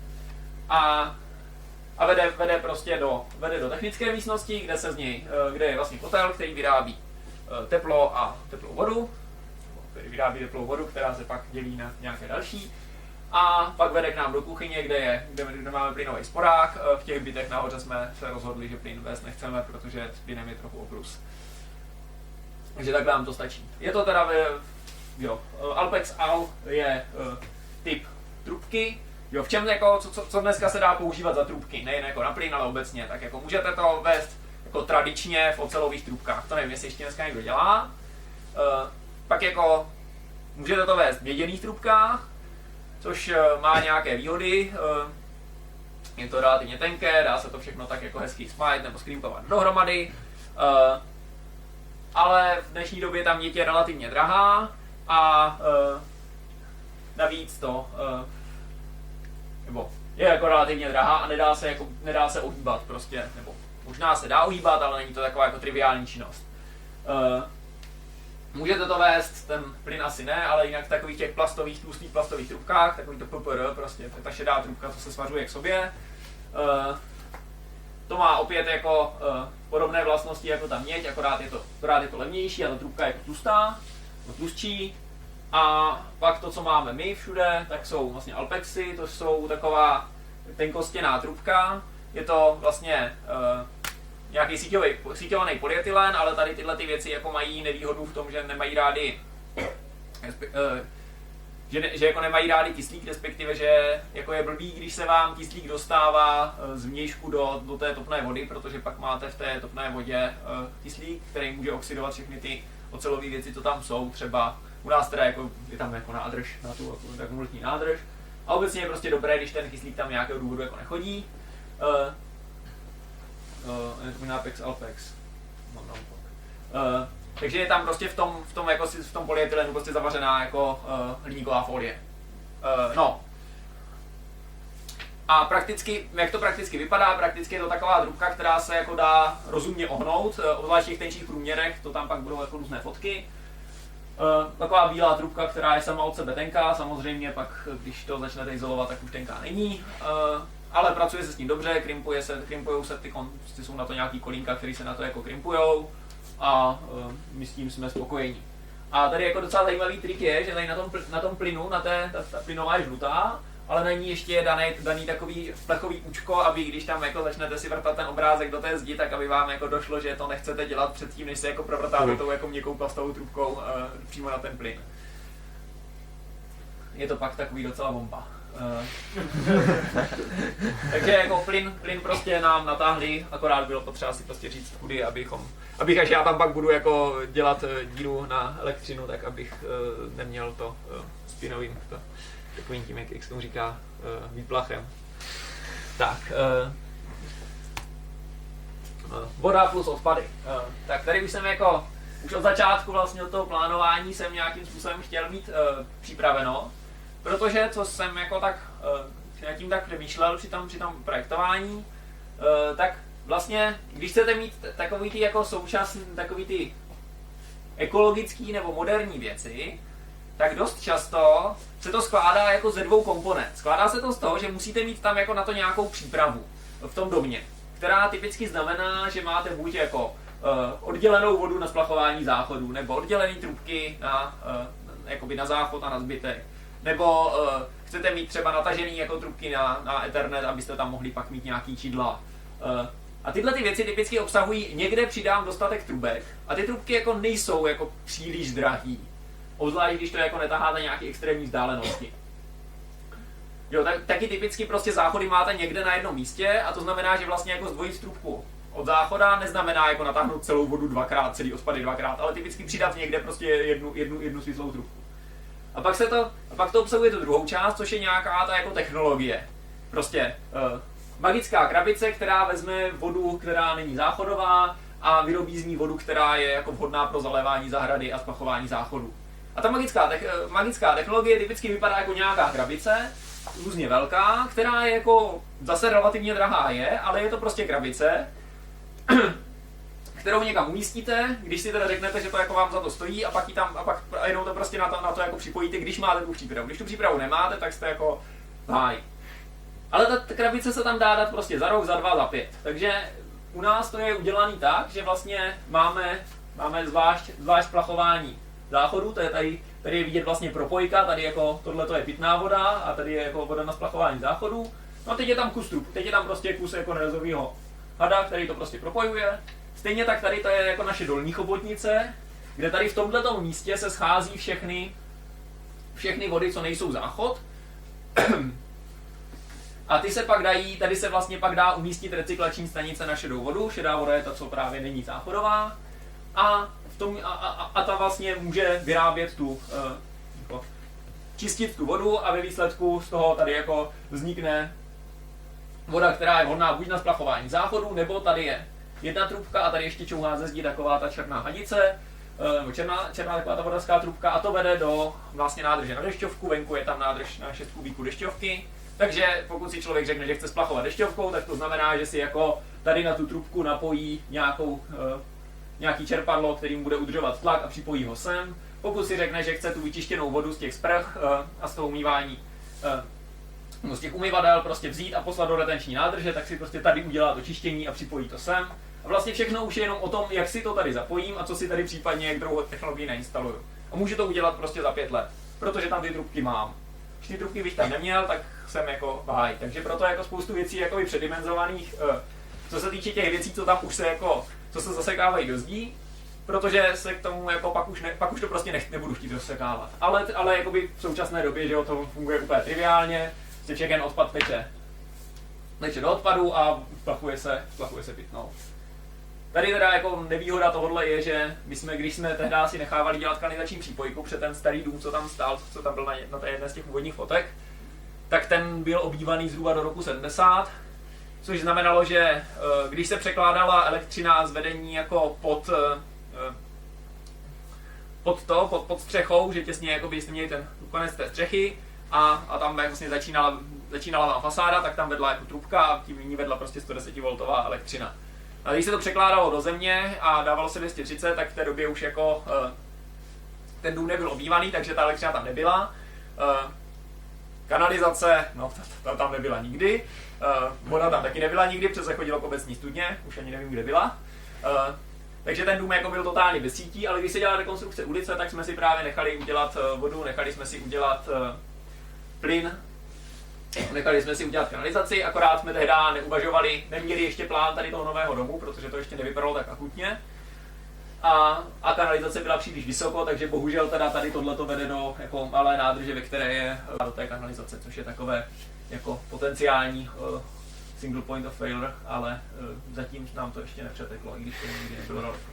a vede prostě do technické místnosti, kde je vlastně kotel, který vyrábí teplo a teplou vodu, který vyrábí teplou vodu, která se pak dělí na nějaké další. A pak vede k nám do kuchyně, kde máme plynový sporák. V těch bytech nahoře jsme se rozhodli, že plyn vést nechceme, protože s plynem je trochu obrus. Takže tak nám to stačí. Je to teda Alpex AL je typ trubky. Jo, v čem jako, co dneska se dá používat za trubky, nejen jako na plyn, ale obecně, tak jako můžete to vést jako tradičně v ocelových trubkách. To nevím, jestli ještě dneska někdo dělá. Pak jako můžete to vést v měděných trubkách, což má nějaké výhody. Je to relativně tenké, dá se to všechno tak jako hezky spájet nebo skřípovat dohromady. Ale v dnešní době ta měď je relativně drahá a navíc to nebo je jako relativně drahá a nedá se ohýbat prostě, nebo možná se dá ohýbat, ale není to taková jako triviální činnost. Můžete to vést, ten plyn asi ne, ale jinak v takových těch plastových, tlustých plastových trubkách, takový to PPR, prostě to je ta šedá trubka, co se svařuje k sobě. To má opět jako podobné vlastnosti jako ta měď, akorát je to levnější a ta trubka je jako tlustá, tlustší. A pak to, co máme my všude, tak jsou vlastně Alpexy, to jsou taková tenkostěná trubka. Je to vlastně nějaký síťovaný polyetylen, ale tady tyhle ty věci jako mají nevýhodu v tom, že nemají rádi že jako nemají rádi kyslík, respektive, že jako je blbý, když se vám kyslík dostává z vnějšku do té topné vody, protože pak máte v té topné vodě kyslík, který může oxidovat všechny ty ocelové věci, co tam jsou, třeba u nás teda jako, je tam jako nádrž, na tu akumulační nádrž. A obecně je prostě dobré, když ten kyslík tam nějakého důvodu jako nechodí. Apex Alpex. Takže je tam prostě v tom polyetylenu prostě zavařená jako hliníková folie. No. A prakticky, jak to prakticky vypadá, prakticky je to taková trubka, která se jako dá rozumně ohnout, obzvlášť v těch tenčích průměrech, to tam pak budou jako různé fotky. Taková bílá trubka, která je sama od sebe tenká, samozřejmě pak, když to začnete izolovat, tak už tenká není. Ale pracuje se s ním dobře, krimpujou se ty konci, jsou na to nějaký kolínka, které se na to jako krimpujou a my s tím jsme spokojení. A tady jako docela zajímavý trik je, že tady na tom plynu, ta plynová je žlutá, ale na ní ještě je daný takový plechový účko, aby když tam jako začnete si vrtat ten obrázek do té zdi, tak aby vám jako došlo, že to nechcete dělat předtím, než se jako provrtáte tou jako měkkou plastovou trubkou přímo na ten plyn. Je to pak takový docela bomba. Takže jako plyn prostě nám natáhli, akorát bylo potřeba si prostě říct kudy, abych až já tam pak budu jako dělat díru na elektřinu, tak abych neměl to s plynovým takovým tím, jak se tomu říká, výplachem. Tak, voda plus odpady. Tak tady už jsem jako, už od začátku vlastně od toho plánování jsem nějakým způsobem chtěl mít připraveno, protože co jsem jako tak, nad tím tak přemýšlel při tom projektování, tak vlastně, když chcete mít takový ty jako současný, takový ty ekologický nebo moderní věci, tak dost často se to skládá jako ze dvou komponent. Skládá se to z toho, že musíte mít tam jako na to nějakou přípravu v tom domě, která typicky znamená, že máte buď jako oddělenou vodu na splachování záchodů, nebo oddělené trubky jakoby na záchod a na zbytek, nebo chcete mít třeba natažený jako trubky na Ethernet, abyste tam mohli pak mít nějaký čidla. A tyhle ty věci typicky obsahují, někde přidám dostatek trubek a ty trubky jako nejsou jako příliš drahý. Obzvlášť, když to jako netaháte nějaké extrémní vzdálenosti. Jo, taky typicky prostě záchody máte někde na jednom místě a to znamená, že vlastně jako zdvojit trubku od záchoda neznamená jako natáhnout celou vodu dvakrát, celý odpady dvakrát, ale typicky přidat někde prostě jednu svislou trubku. A pak to obsahuje tu druhou část, což je nějaká ta jako technologie. Prostě magická krabice, která vezme vodu, která není záchodová a vyrobí z ní vodu, která je jako vhodná pro zalévání zahrady a splachování záchodu. A ta magická technologie typicky vypadá jako nějaká krabice, různě velká, která je jako zase relativně drahá ale je to prostě krabice, kterou někam umístíte, když si teda řeknete, že to jako vám za to stojí a pak jenom to prostě na to jako připojíte, když máte tu přípravu. Když tu přípravu nemáte, tak jste jako háj. Ale ta krabice se tam dá dát prostě za rok, za 2, za 5. Takže u nás to je udělaný tak, že vlastně máme zvlášť splachování záchodu, to je tady je vidět vlastně propojka, tady jako tohle je pitná voda a tady je jako voda na splachování záchodu. No a teď je tam kus trub, teď je tam prostě kus jako nerezového hada, který to prostě propojuje. Stejně tak tady to je jako naše dolní chobotnice, kde tady v tomhletom místě se schází všechny vody, co nejsou záchod. A ty se pak tady se vlastně pak dá umístit recyklační stanice na šedou vodu. Šedá voda je ta, co právě není záchodová. A ta vlastně může vyrábět čistit tu vodu a ve výsledku z toho tady jako vznikne voda, která je vhodná buď na splachování záchodu, nebo tady je jedna trubka a tady ještě čouhá ze zdi taková ta černá hadice, nebo černá taková ta vodarská trubka a to vede do vlastně nádrže na dešťovku, venku je tam nádrž na 6 kubíků dešťovky. Takže pokud si člověk řekne, že chce splachovat dešťovkou, tak to znamená, že si jako tady na tu trubku napojí nějaký čerpadlo, kterým bude udržovat tlak a připojí ho sem. Pokud si řekne, že chce tu vyčištěnou vodu z těch sprch a z toho umývání, z těch umyvadel prostě vzít a poslat do retenční nádrže, tak si prostě tady udělá to čištění a připojí to sem. A vlastně všechno už je jenom o tom, jak si to tady zapojím a co si tady případně jak druhou technologii nainstaluju. A můžu to udělat prostě za 5 let, protože tam ty trubky mám. Když ty trubky bych tam neměl, tak jsem jako báj. Takže proto jako spoustu věcí jakoby předimenzovaných, co se týče těch věcí, co tam už se jako, co se zasekávají do zdí, protože se k tomu jako pak už to prostě nebudu chtít rozsekávat. Ale jakoby v současné době, že jo, to funguje úplně triviálně, prostě všechen odpad teče do odpadu a splachuje se pitnou. Tady teda jako nevýhoda tohohle je, že my jsme, když jsme tehdy si nechávali dělat kanalizační přípojku před ten starý dům, co tam stál, co tam byl na té jedné z těch úvodních fotek, tak ten byl obývaný zhruba do roku 70, což znamenalo, že když se překládala elektřina z vedení jako pod střechou, že těsně jako byste měli ten konec té střechy a tam vlastně začínala fasáda, tak tam vedla jako trubka a tím ní vedla prostě 110V elektřina. A když se to překládalo do země a dávalo se 230, tak v té době už jako ten dům nebyl obývaný, takže ta elektřina tam nebyla. Kanalizace, no ta tam nebyla nikdy. Voda tam taky nebyla nikdy, protože se chodilo k obecní studně, už ani nevím, kde byla. Takže ten dům jako byl totálně bez sítí, ale když se dělala rekonstrukce ulice, tak jsme si právě nechali udělat vodu, nechali jsme si udělat plyn, nechali jsme si udělat kanalizaci, akorát jsme tehdy neuvažovali, neměli ještě plán tady toho nového domu, protože to ještě nevypadalo tak akutně. A kanalizace byla příliš vysoko, takže bohužel teda tady tohleto vede do jako malé nádrže, ve které je do té kanalizace, což je takové jako potenciální single point of failure, ale zatím nám to ještě nepřeteklo, i když to nikdy nebylo daleko.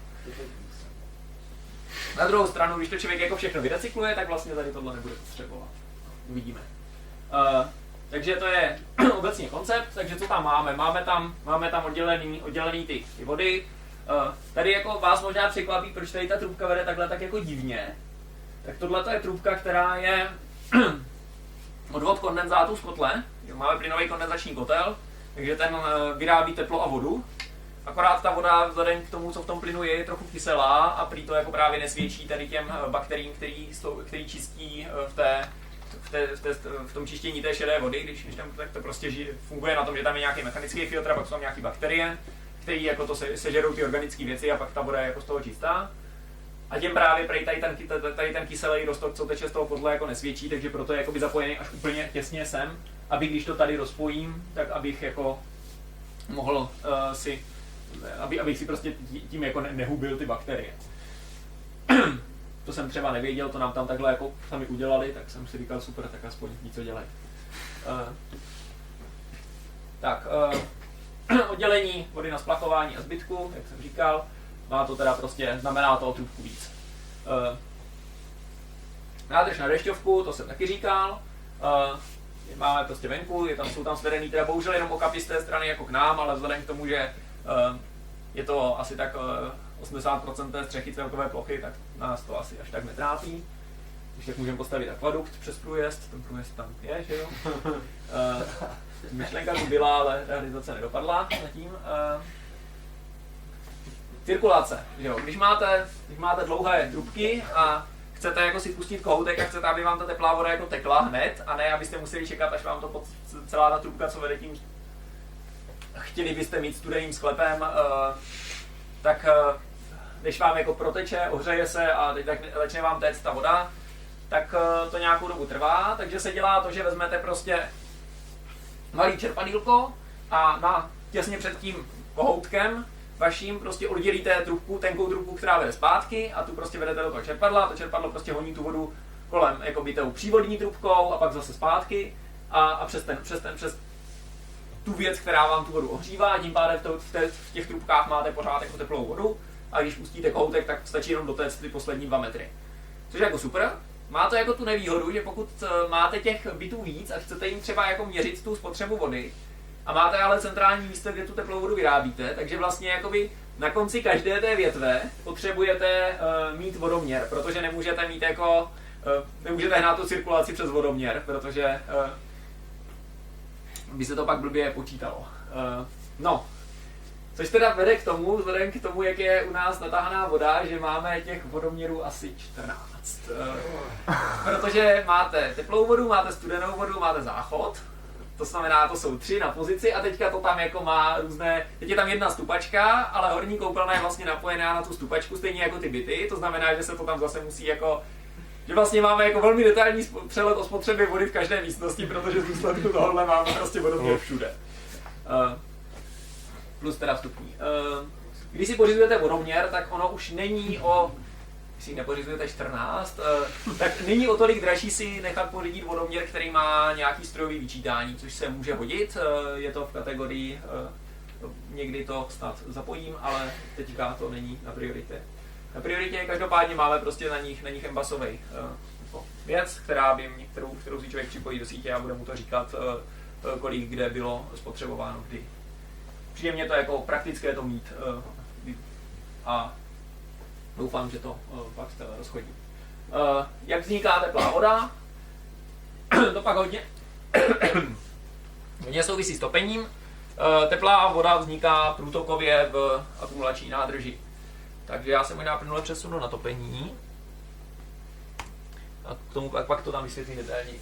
Na druhou stranu, když to člověk jako všechno vyrecykluje, tak vlastně tady tohle nebude potřebovat. Uvidíme. Takže to je obecně koncept, takže co tam máme? Máme tam oddělený ty vody. Tady jako vás možná překvapí, proč tady ta trubka vede takhle tak jako divně. Tak tohle je trubka, která je odvod kondenzátu z kotle. Máme plynový kondenzační kotel, takže ten vyrábí teplo a vodu. Akorát ta voda vzhledem k tomu, co v tom plynu je trochu kyselá a prý to jako právě nesvědčí tady těm bakteriím, který čistí v tom čištění té šedé vody, když tam tak to prostě funguje na tom, že tam je nějaký mechanický filtr, pak jsou tam nějaké bakterie, které jako to sežerou ty organické věci a pak ta voda je jako z toho čistá. A těm právě tady ten kyselý roztok, co teče z toho kotle, jako nesvědčí, takže proto je jakoby zapojený až úplně těsně sem, aby když to tady rozpojím, tak abych jako mohl abych si prostě tím jako nehubil ty bakterie. To jsem třeba nevěděl, to nám tam takhle jako sami udělali, tak jsem si říkal super, tak aspoň ví, co dělají. Oddělení vody na splachování a zbytku, jak jsem říkal, má to teda prostě, znamená to o trubku víc. Nádrž na dešťovku, to jsem taky říkal, máme prostě venku, jsou tam svedený teda bohužel jenom okapy z té strany jako k nám, ale vzhledem k tomu, že je to asi tak 80% té střechy celkové plochy, tak nás to asi až tak netrápí. Když tak můžeme postavit akvadukt přes průjezd, ten průjezd tam je, že jo? Myšlenka tu byla, ale realizace nedopadla zatím. Cirkulace, že jo? Když máte dlouhé trubky a chcete jako si pustit kohoutek a chcete, aby vám ta teplá voda jako tekla hned, a ne abyste museli čekat, až vám to celá ta trubka, co vede tím, chtěli byste mít studeným sklepem, tak když vám jako proteče, ohřeje se a teď začne vám téct ta voda, tak to nějakou dobu trvá, takže se dělá to, že vezmete prostě malý čerpadýlko a těsně před tím kohoutkem vaším prostě oddělíte trubku, tenkou trubku, která vede zpátky a tu prostě vedete do toho čerpadla, to čerpadlo prostě honí tu vodu kolem jakoby tou přívodní trubkou a pak zase zpátky a přes tu věc, která vám tu vodu ohřívá, a tím pádem v těch trubkách máte pořád jako teplou vodu a když pustíte kohoutek, tak stačí jenom dotéct ty poslední 2 metry. Což je jako super. Má to jako tu nevýhodu, že pokud máte těch bytů víc a chcete jim třeba jako měřit tu spotřebu vody a máte ale centrální místo, kde tu teplou vodu vyrábíte, takže vlastně jakoby na konci každé té větve potřebujete mít vodoměr, protože nemůžete mít jako nemůžete hnát tu cirkulaci přes vodoměr, protože by se to pak blbě počítalo. Což teda vede k tomu, vzhledem k tomu, jak je u nás natáhaná voda, že máme těch vodoměrů asi 14. Protože máte teplou vodu, máte studenou vodu, máte záchod. To znamená, to jsou 3 na pozici a teďka to tam jako má různé, teď je tam jedna stupačka, ale horní koupelna je vlastně napojená na tu stupačku, stejně jako ty byty, to znamená, že se to tam zase musí jako, že vlastně máme jako velmi detailní přehled o spotřebě vody v každé místnosti, protože z důsledku tohohle máme prostě vodoměr všude. Plus teda vstupní. Když si pořizujete vodoměr, tak ono už není o, když si nepořizujete 14, tak není o tolik dražší si nechat pořídit vodoměr, který má nějaký strojový vyčítání, což se může hodit. Je to v kategorii, někdy to snad zapojím, ale teďka to není na prioritě. Na prioritě každopádně máme prostě na nich embasovej věc, kterou si člověk připojí do sítě a bude mu to říkat, kolik kde bylo spotřebováno kdy. Příjemně to jako praktické to mít a doufám, že to pak rozchodí. Jak vzniká teplá voda? To pak hodně souvisí s topením. Teplá voda vzniká průtokově v akumulační nádrži. Takže já se možná plynule přesunu na topení. A k tomu pak to tam vysvětlím detailněji.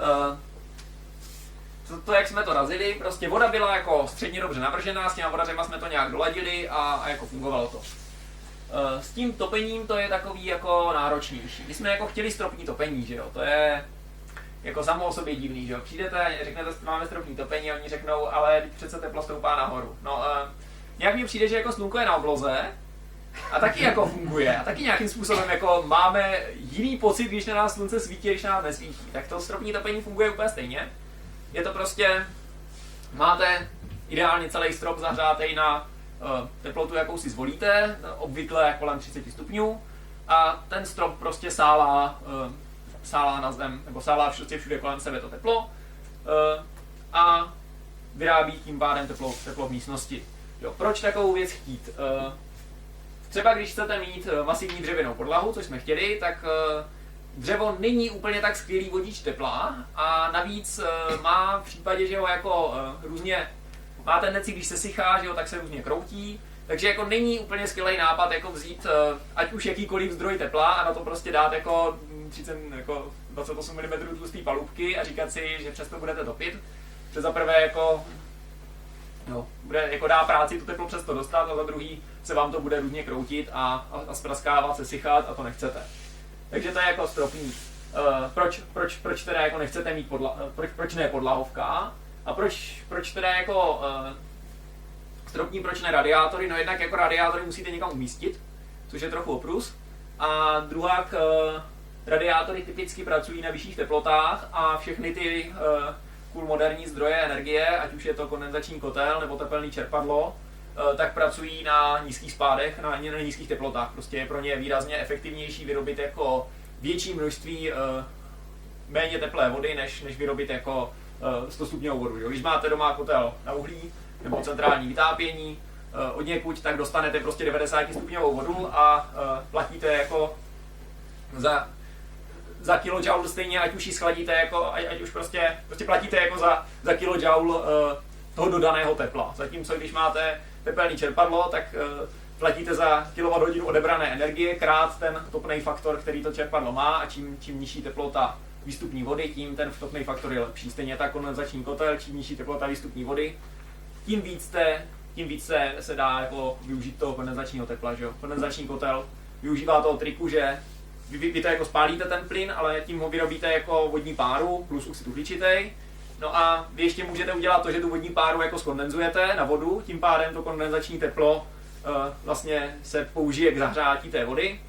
To, jak jsme to razili, prostě voda byla jako středně dobře navržená, s těma vodařema jsme to nějak doladili a jako fungovalo to. S tím topením to je takový jako náročnější. My jsme jako chtěli stropní topení, že jo, to je jako samo o sobě divný, že jo. Přijdete, řeknete, že máme stropní topení a oni řeknou, ale přece teplo stoupá nahoru. No, nějak mi přijde, že jako slunko je na obloze a taky jako funguje a taky nějakým způsobem jako máme jiný pocit, když na nás slunce svítí, když na nás nesvítí. Tak to stropní topení funguje úplně stejně. Je to prostě, máte ideálně celý strop zahřátej na teplotu, jakou si zvolíte, obvykle kolem 30 stupňů a ten strop prostě sálá na zem, nebo sálá všude kolem sebe to teplo a vyrábí tím pádem teplo v místnosti. Jo, proč takovou věc chtít? Třeba když chcete mít masivní dřevěnou podlahu, což jsme chtěli, tak dřevo není úplně tak skvělý vodič tepla a navíc má v případě, že ho jako různě má tendenci, když se sychá, že jo, tak se různě kroutí, takže jako není úplně skvělý nápad jako vzít ať už jakýkoliv zdroj tepla a na to prostě dát jako 28 mm tlustý palubky a říkat si, že přesto budete topit. Protože za prvé jako bude jako dá práci to teplo přesto dostat a za druhý se vám to bude různě kroutit a spraskávat, se sychat a to nechcete. Takže to je jako stropní. Proč teda jako nechcete mít proč ne podlahovka? A proč teda jako stropní, proč ne radiátory? No jednak jako radiátory musíte někam umístit, což je trochu oprus. A druhá, radiátory typicky pracují na vyšších teplotách a všechny ty cool moderní zdroje energie, ať už je to kondenzační kotel nebo tepelné čerpadlo, tak pracují na nízkých spádech, na nízkých teplotách. Prostě je pro ně výrazně efektivnější vyrobit jako větší množství méně teplé vody, než vyrobit jako 100 stupňovou vodu. Jo? Když máte doma kotel na uhlí nebo centrální vytápění od někud, tak dostanete prostě 90 stupňovou vodu a platíte jako za kilojoule stejně, ať už ji schladíte, jako, ať už prostě platíte jako za kilojoule toho dodaného tepla. Zatímco když máte tepelné čerpadlo, tak platíte za kWh odebrané energie krát ten topný faktor, který to čerpadlo má a čím nižší teplota výstupní vody, tím ten topný faktor je lepší. Stejně tak kondenzační kotel, čím nižší teplota výstupní vody, tím víc se dá jako využít toho kondenzačního tepla. Že jo? Kondenzační kotel využívá toho triku, že vy to jako spálíte ten plyn, ale tím ho vyrobíte jako vodní páru plus oxid uhličitý. No a vy ještě můžete udělat to, že tu vodní páru jako skondenzujete na vodu, tím pádem to kondenzační teplo vlastně se použije k zahřátí té vody.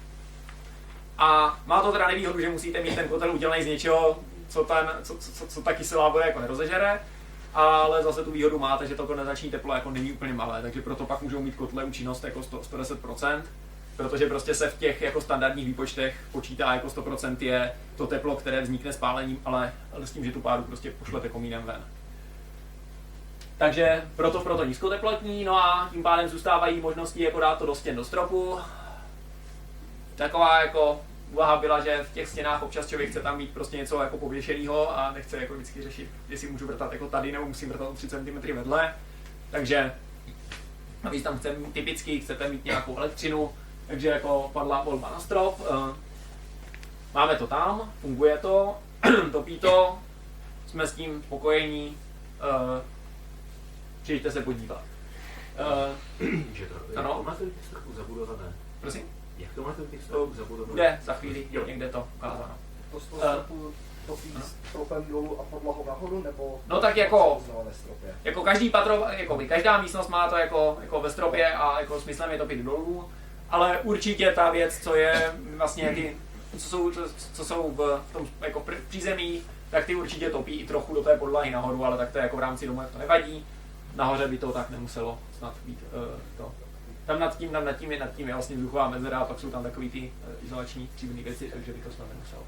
A má to teda nevýhodu, že musíte mít ten kotel udělaný z něčeho, co ta kyselá voda jako nerozežere, ale zase tu výhodu máte, že to kondenzační teplo jako není úplně malé, takže proto pak můžou mít kotle účinnost jako 110%, protože prostě se v těch jako standardních výpočtech počítá jako 100% je to teplo, které vznikne spálením, ale s tím, že tu páru prostě pošlete komínem ven. Takže proto nízkoteplotní, no a tím pádem zůstávají možnosti jako dát to do stěn do stropu. Taková jako úvaha byla, že v těch stěnách občas člověk chce tam mít prostě něco jako pověšenýho a nechce jako vždycky řešit, jestli můžu vrtat jako tady nebo musím vrtat o 3 cm vedle. Takže Navíc tam chcete mít nějakou elektřinu, takže jako padla volba na strop. Máme to tam, funguje to, topí to, jsme s tím spokojení, přijďte se podívat. Že to, ano. jak to máte v trochu zabudované? Prosím? Jak to máte v těch vztahů zabudované? Bude za chvíli někde to ukázáno. To z toho stropu topí stropem dolů a podlahou nahoru, nebo No tak jako, znova ve stropě? jako každý patro, jako každá místnost má to jako ve stropě a jako smyslem je topit dolů, ale určitě ta věc, co je vlastně ty, co jsou v tom jako přízemí, tak ty určitě topí i trochu do té podlahy nahoru, ale tak to je jako v rámci domu, jak to nevadí. Nahoře by to tak nemuselo snad být to. Tam nad tím je vlastně vzduchová mezera a pak jsou tam takový ty izolační stříbrné věci, takže by to snad nemuselo.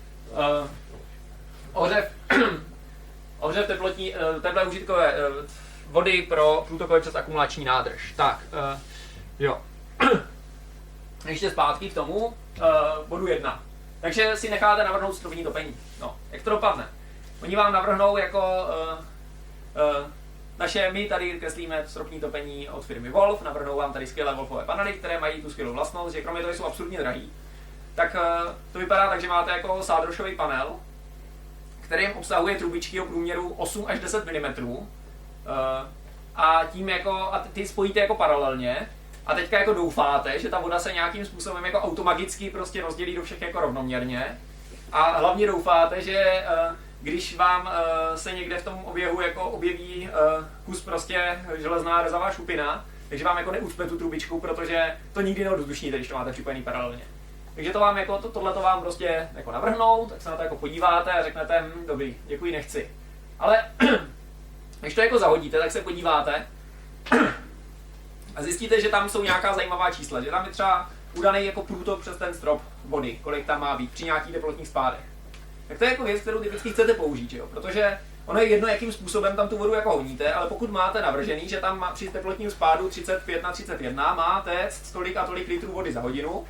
Ohřev teplé užitkové vody pro průtokový přes akumulační nádrž. Tak, jo. Ještě zpátky k tomu, bodu 1. Takže si necháte navrhnout stropní topení. No, jak to dopadne? Oni vám navrhnou jako my tady kreslíme stropní topení od firmy Wolf, navrhnou vám tady skvělé Wolfové panely, které mají tu skvělou vlastnost, že kromě toho jsou absurdně drahý. Tak to vypadá tak, že máte jako sádrošový panel, kterým obsahuje trubičky o průměru 8 až 10 mm a tím jako, a ty spojíte jako paralelně a teďka jako doufáte, že ta voda se nějakým způsobem jako automagicky prostě rozdělí do všech jako rovnoměrně a hlavně doufáte, že když vám se někde v tom oběhu jako objeví kus prostě železná rezavá šupina, takže vám jako neucpe tu trubičku, protože to nikdy neodvzdušníte, když to máte připojený paralelně. Takže to vám jako, tohle to vám prostě jako navrhnou, tak se na to jako podíváte a řeknete, dobrý, děkuji, nechci. Ale když to jako zahodíte, tak se podíváte a zjistíte, že tam jsou nějaká zajímavá čísla, že tam je třeba udaný jako průtok přes ten strop vody, kolik tam má být při nějakých teplotních spádech. Tak to je jako věc, kterou typicky chcete použít, jo? Protože ono je jedno, jakým způsobem tam tu vodu jako honíte, ale pokud máte navržený, že tam při teplotním spádu 35 na 31 máte tolik a tolik litrů vody za hodinu,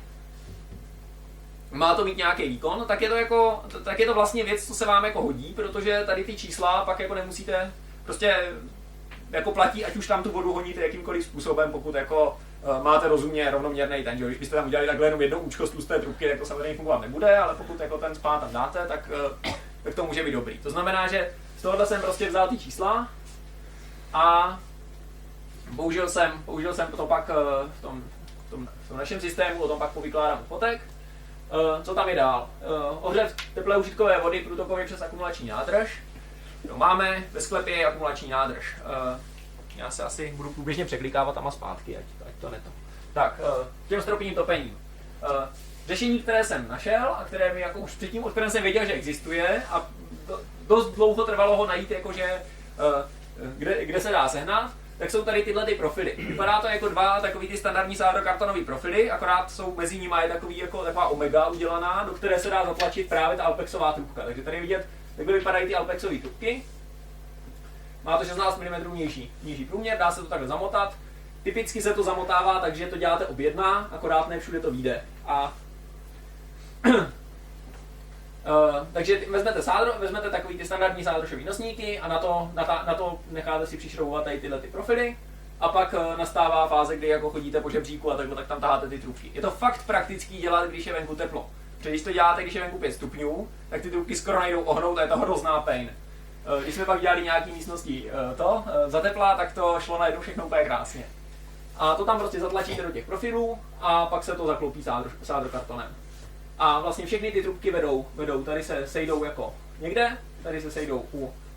má to mít nějaký výkon, tak je to vlastně věc, co se vám jako hodí, protože tady ty čísla pak jako nemusíte, prostě jako platí, ať už tam tu vodu honíte jakýmkoliv způsobem, pokud jako máte rozumně rovnoměrný ten, že když byste tam udělali takhle jenom jednou účko z tlusté trubky, tak to samozřejmě fungovat nebude, ale pokud jako ten spád tam dáte, tak to může být dobrý. To znamená, že z tohohle jsem prostě vzal ty čísla a použil jsem to pak v tom našem systému, o tom pak povykládám fotek. Co tam je dál? Ohřev teplé užitkové vody průtokově přes akumulační nádrž. To máme, ve sklepě je akumulační nádrž. Já se asi budu průběžně překlikávat tam a zpátky, ať to neto. Tak, těm stropním topením. Řešení, které jsem našel a které mi jako už předtím, o kterém jsem věděl, že existuje a dost dlouho trvalo ho najít, jakože, kde se dá sehnat, tak jsou tady tyhle ty profily. Vypadá to jako dva takový ty standardní sádrokartonový profily, akorát jsou mezi nimi je taková omega udělaná, do které se dá zatlačit právě ta alpexová trubka. Takže tady vidět, jak vypadají ty alpexové trubky. Má to 16 mm nižší průměr, dá se to takhle zamotat. Typicky se to zamotává, takže to děláte ob jedna, akorát ne všude to vyjde. Takže vezmete takový ty standardní sádrošový nosníky a na to necháte si přišroubovat tady tyhle ty profily a pak nastává fáze, kdy jako chodíte po žebříku a takhle, tak tam taháte ty trubky. Je to fakt praktický dělat, když je venku teplo. Protože když to děláte, když je venku 5 stupňů, tak ty trubky skoro nejdou ohnout a je to hrozná pain. Když jsme pak dělali nějaký místnosti za tepla, tak to šlo najednou všechno úplně krásně. A to tam prostě zatlačíte do těch profilů a pak se to zaklopí sádrokartonem. A vlastně všechny ty trubky vedou, tady se sejdou jako někde, tady se sejdou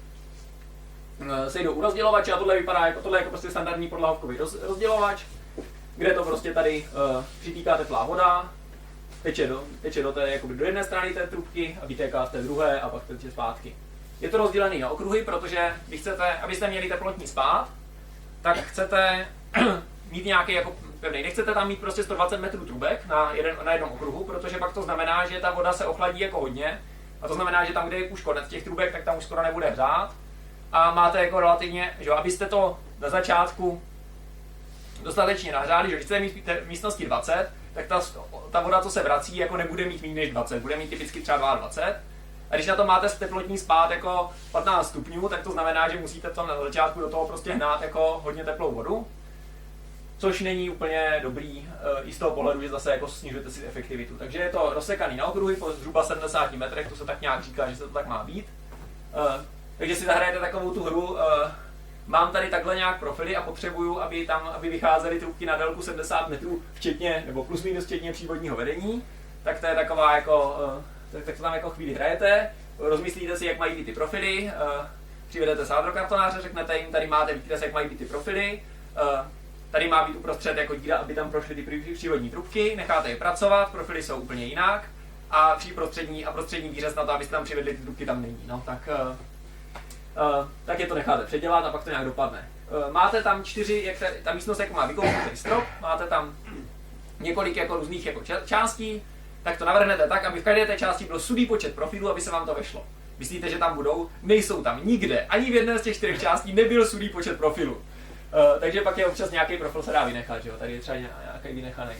u rozdělovače a tohle vypadá jako prostě standardní podlahovkový rozdělovač, kde to prostě tady přitýká teplá voda, teče do jedné strany té trubky a vytéká z té druhé a pak teče zpátky. Je to rozdělený na okruhy, protože když chcete, abyste měli teplotní spád, tak chcete mít nějaký jako pevný. Nechcete tam mít prostě 120 metrů trubek na jednom okruhu, protože pak to znamená, že ta voda se ochladí jako hodně a to znamená, že tam, kde je už konec těch trubek, tak tam už skoro nebude hřát a máte jako relativně, že abyste to na začátku dostatečně nahřáli, že když chcete mít v místnosti 20, tak ta voda, co se vrací, jako nebude mít méně než 20, bude mít typicky třeba 22. A když na to máte teplotní spád jako 15 stupňů, tak to znamená, že musíte to na začátku do toho prostě hnát jako hodně teplou vodu. což není úplně dobrý i z toho pohledu, že zase jako snižujete si efektivitu. Takže je to rozsekaný na okruhy po zhruba 70 metrech, to se tak nějak říká, že se to tak má být. Takže si zahrajete takovou tu hru, mám tady takhle nějak profily a potřebuju, aby vycházely trubky na délku 70 metrů včetně, nebo plus minus včetně přívodního vedení, tak to je taková jako, tak to tam jako chvíli hrajete, rozmyslíte si, jak mají být ty profily, přivedete sádrokartonáře, řeknete jim, tady máte výkres, jak mají být ty profily, tady má být uprostřed jako díra, aby tam prošly ty přívodní trubky, necháte je pracovat, profily jsou úplně jinak a prostřední výřez na to, abyste tam přivedli ty trubky, tam není. No, tak je to necháte předělat a pak to nějak dopadne. Máte tam 4, ta místnost jako má vykoupený strop, máte tam několik jako různých jako částí, tak to navrhnete tak, aby v každé té části byl sudý počet profilů, aby se vám to vešlo. Myslíte, že tam budou? Nejsou tam nikde. Ani v jedné z těch 4 částí nebyl sudý počet profilů. Takže pak je občas nějaký profil se dá vynechat, že jo? Tady je třeba nějaký vynechaný.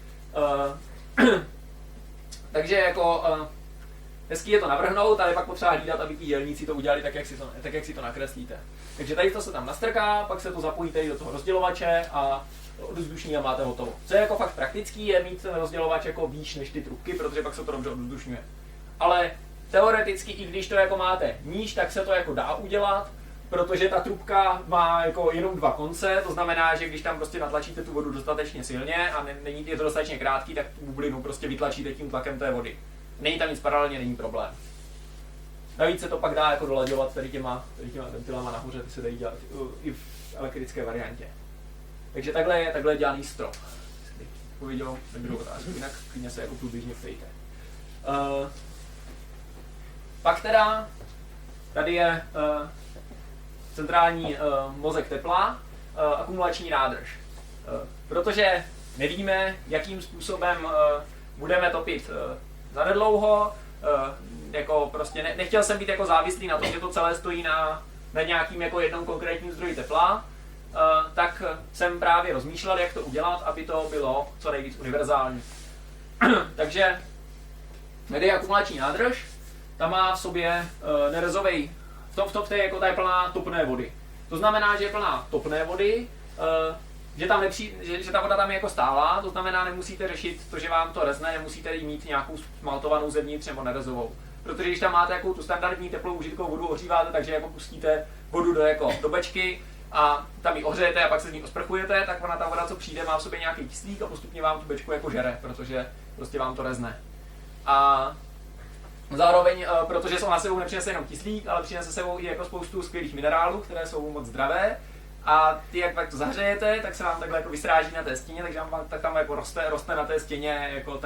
Takže jako hezký je to navrhnout, ale pak potřeba hlídat, aby ti dělníci to udělali tak, jak si to nakreslíte. Takže tady to se tam nastrká, pak se to zapojí tady do toho rozdělovače a odvzdušní a máte hotovo. Co je jako fakt praktický, je mít ten rozdělovač jako výš než ty trubky, protože pak se to dobře odvzdušňuje. Ale teoreticky, i když to jako máte níž, tak se to jako dá udělat, protože ta trubka má jako jenom 2 konce, to znamená, že když tam prostě natlačíte tu vodu dostatečně silně a je to dostatečně krátký, tak tu bublinu prostě vytlačíte tím tlakem té vody. Není tam nic paralelně, není problém. Navíc se to pak dá jako dolaďovat tady těma ventilama nahoře, ty se dají dělat i v elektrické variantě. Takže takhle je dělaný strop. Pověděl, nebudou otázky, jinak klidně se jako průběžně ptejte. Pak teda, tady je centrální mozek tepla, akumulační nádrž. Protože nevíme, jakým způsobem budeme topit zanedlouho, jako prostě nechtěl jsem být jako závislý na tom, že to celé stojí na nějakým jako jednom konkrétním zdroji tepla, tak jsem právě rozmýšlel, jak to udělat, aby to bylo co nejvíc univerzální. Takže tady je akumulační nádrž, ta má v sobě nerezovej, v té jako ta je plná topné vody. To znamená, že je plná topné vody, že ta voda tam je jako stálá, to znamená, nemusíte řešit to, že vám to rezne, nemusíte jí mít nějakou smaltovanou zevnitř nebo nerezovou. Protože když tam máte jako tu standardní teplou užitkovou vodu, ohříváte, takže jako pustíte vodu do bečky a tam ji ohřejete a pak se z ní osprchujete, tak ona ta voda, co přijde, má v sobě nějaký kyslík a postupně vám tu bečku jako žere, protože prostě vám to rezne. A zároveň, protože ona sebou nepřinese jenom kyslík, ale přinese sebou i jako spoustu skvělých minerálů, které jsou moc zdravé. A ty, jak to zahřejete, tak se vám takhle jako vysráží na té stěně, takže tak tam jako roste na té stěně jako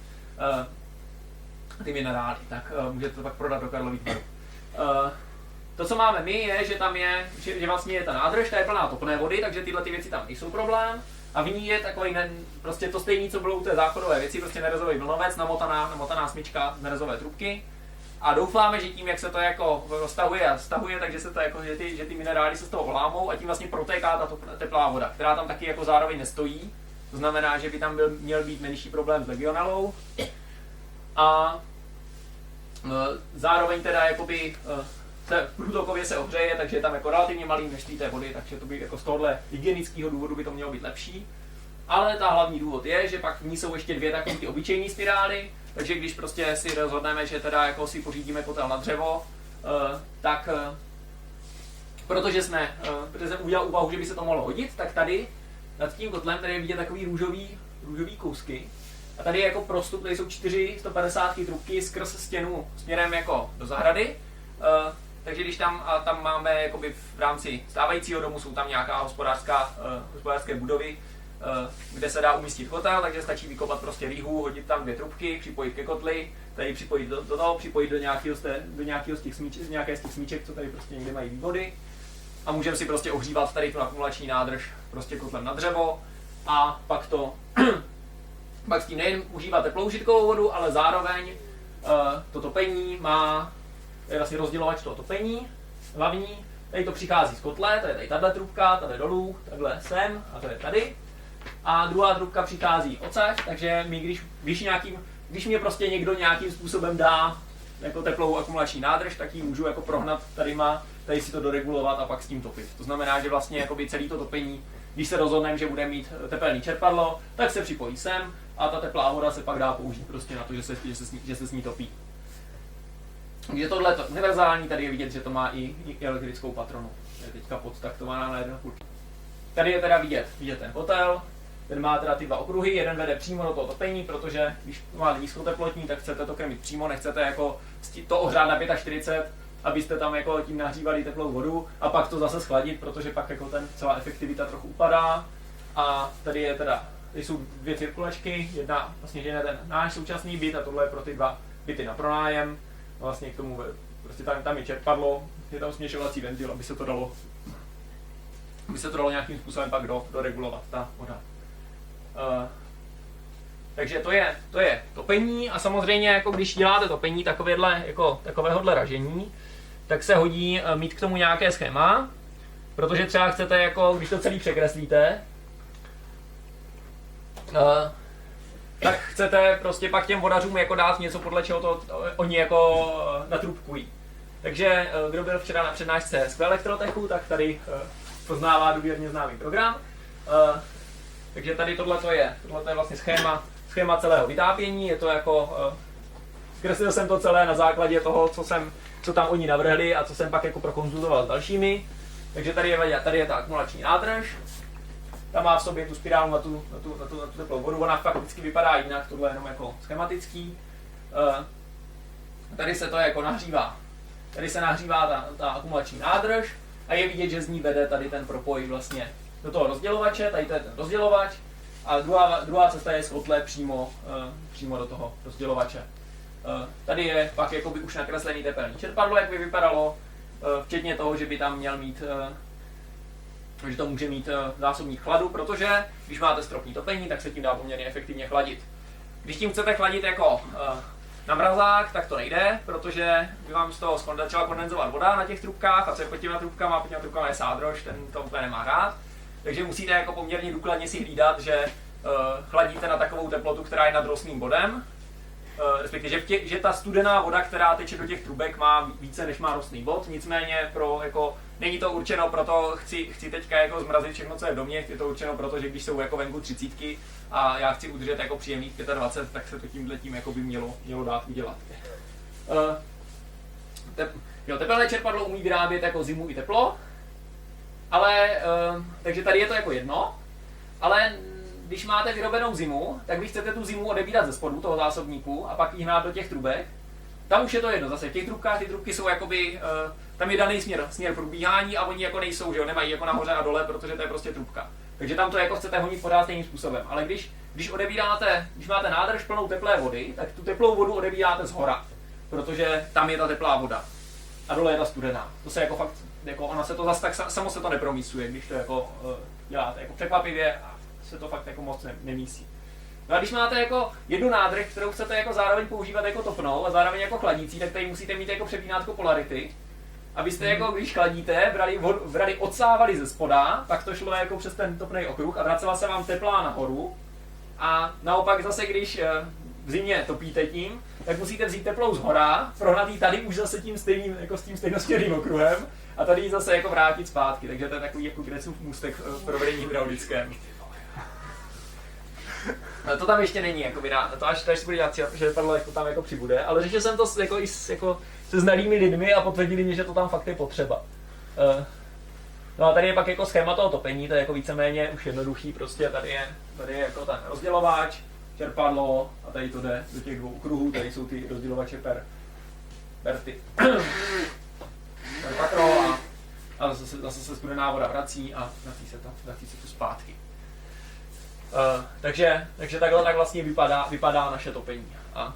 ty minerály. Tak můžete to pak prodat do Karlových Varů. To, co máme my, je, že tam je, že vlastně je ta nádrž, ta je plná topné vody, takže tyhle ty věci tam nejsou problém. A v ní je takový prostě to stejné, co bylo u té záchodové věci, prostě nerezový vlnovec, namotaná smyčka z nerezové trubky. A doufáme, že tím, jak se to jako roztahuje a stahuje, takže se to jako, že ty minerály se z toho olámou a tím vlastně protéká ta teplá voda, která tam taky jako zároveň nestojí. To znamená, že by tam měl být menší problém s legionelou. A zároveň teda jakoby průtokově se ohřeje, takže je tam jako relativně malý množství té vody, takže to by jako z tohohle hygienického důvodu by to mělo být lepší. Ale ta hlavní důvod je, že pak v ní jsou ještě 2 takové ty obyčejné spirály, takže když prostě si rozhodneme, že teda jako si pořídíme kotel na dřevo, tak protože jsem udělal úvahu, že by se to mohlo hodit, tak tady nad tím kotlem tady je vidět takový růžový kousky. A tady je jako prostup, tady jsou 4 150 trubky skrz stěnu směrem jako do zahrady. Takže když tam máme jakoby v rámci stávajícího domu, jsou tam nějaká hospodářské budovy, kde se dá umístit kotel, takže stačí vykopat prostě rýhu, hodit tam 2 trubky, připojit ke kotli, tady připojit do toho, připojit do nějaké z těch smíček, co tady prostě někde mají vývody. A můžeme si prostě ohřívat tady tu akumulační nádrž prostě kotlem na dřevo a pak s tím nejen užívat teplou užitkovou vodu, ale zároveň to topení je vlastně rozdělovač toho topení hlavní. Tady to přichází z kotle, to je tady tahle trubka, tady dolů, takhle sem a to je tady. A druhá trubka přichází odsud, takže my když mě prostě někdo nějakým způsobem dá jako teplou akumulační nádrž, tak ji můžu jako prohnat tady si to doregulovat a pak s tím topit. To znamená, že vlastně jakoby celé to topení když se rozhodneme, že bude mít tepelný čerpadlo, tak se připojí sem a ta teplá voda se pak dá použít prostě na to, že se s ní topí. Takže tohle je to univerzální, tady je vidět, že to má i elektrickou patronu. Je teďka podtaktovaná na 1,5. Tady je teda vidět ten kotel, ten má teda ty dva okruhy, jeden vede přímo do toho topení, protože když máte nízkoteplotní, tak chcete to krmit přímo, nechcete jako to ohřát na 45, abyste tam jako tím nahřívali teplou vodu a pak to zase schladit, protože pak jako celá efektivita trochu upadá. A tady je teda, tady jsou dvě cirkulačky, jedna vlastně je ten náš současný byt a tohle je pro ty dva byty na pronájem. Vlastně k tomu, prostě tam je čerpadlo, je tam směšovací ventil, aby se to dalo nějakým způsobem pak doregulovat ta voda. Takže to je topení a samozřejmě jako když děláte topení takovéhohle ražení, tak se hodí mít k tomu nějaké schéma, protože třeba chcete, jako, když to celý překreslíte, tak chcete prostě pak těm vodařům jako dát něco, podle čeho to oni jako natrubkují. Takže kdo byl včera na přednášce z Elektrotechu, tak tady poznává důvěrně známý program. Takže tady tohle je vlastně schéma celého vytápění, je to jako, kreslil jsem to celé na základě toho, co tam oni navrhli a co jsem pak jako prokonzultoval s dalšími. Takže tady je ta akumulační nádrž, tam má v sobě tu spirálu na tu teplou vodu, ona fakticky vypadá jinak, tohle je jenom jako schematický. Tady se to jako nahřívá, tady se nahřívá ta akumulační nádrž a je vidět, že z ní vede tady ten propoj vlastně do toho rozdělovače, tady to je ten rozdělovač a druhá cesta je z kotle přímo do toho rozdělovače. Tady je pak jakoby už nakreslený tepelný čerpadlo, jak by vypadalo, včetně toho, že by tam měl mít, že to může mít zásobník chladu, protože když máte stropní topení, tak se tím dá poměrně efektivně chladit. Když tím chcete chladit jako na mrazák, tak to nejde, protože by vám z toho začala kondenzovat voda na těch trubkách a co je pod těma trubkama je sádrož, ten to úplně nemá rád. Takže musíte jako poměrně důkladně si hlídat, že chladíte na takovou teplotu, která je nad rostným bodem, respektive, že ta studená voda, která teče do těch trubek, má více, než má rostný bod, nicméně není to určeno proto, chci teďka jako zmrazit všechno, co je v domě, je to určeno proto, že když jsou jako venku 30 a já chci udržet jako příjemných 25, tak se to tímhletím jako by mělo dát udělat. Tepelné čerpadlo umí vyrábět jako zimu i teplo, ale, takže tady je to jako jedno, ale když máte vyrobenou zimu, tak vy chcete tu zimu odebírat ze spodu toho zásobníku a pak ji hnát do těch trubek. Tam už je to jedno, zase v těch trubkách ty trubky jsou jakoby, tam je daný směr probíhání a oni jako nejsou, že jo, nemají jako nahoře a dole, protože to je prostě trubka. Takže tam to jako chcete honit pořád stejným způsobem. Ale když máte nádrž plnou teplé vody, tak tu teplou vodu odebíráte zhora, protože tam je ta teplá voda a dole je ta studená. To se jako fakt, jako ona se to zase tak samo se to nepromísuje, když to jako děláte jako překvapivě a se to fakt jako moc nemísí. No a když máte jako jednu nádrž, kterou chcete jako zároveň používat jako topnou a zároveň jako chladící, tak tady musíte mít jako přepínátko polarity, abyste jako když chladíte, brali odsávali ze spoda, pak to šlo jako přes ten topný okruh a vracela se vám teplá nahoru. A naopak zase, když v zimě topíte tím, tak musíte vzít teplou zhora, prohnat ji tady už zase tím stejným, jako s tím stejnosměrným okruhem a tady ji zase jako vrátit zpátky, takže to je takový jako Grecův můstek v provedení hydraulickém. To tam ještě není, jako to až se bude dělat, že padlo, jako tam jako přibude, ale řešil jsem to jako i se znalými lidmi a potvrdili mi, že to tam fakt je potřeba. No a tady je pak jako schéma toho topení, to je jako víceméně už jednoduchý, prostě tady je jako ten rozdělovač, čerpadlo a tady to jde do těch dvou kruhů, tady jsou ty rozdělovače per patro a zase se studená voda vrací a vrací se to zpátky. Takže takhle tak vlastně vypadá naše topení.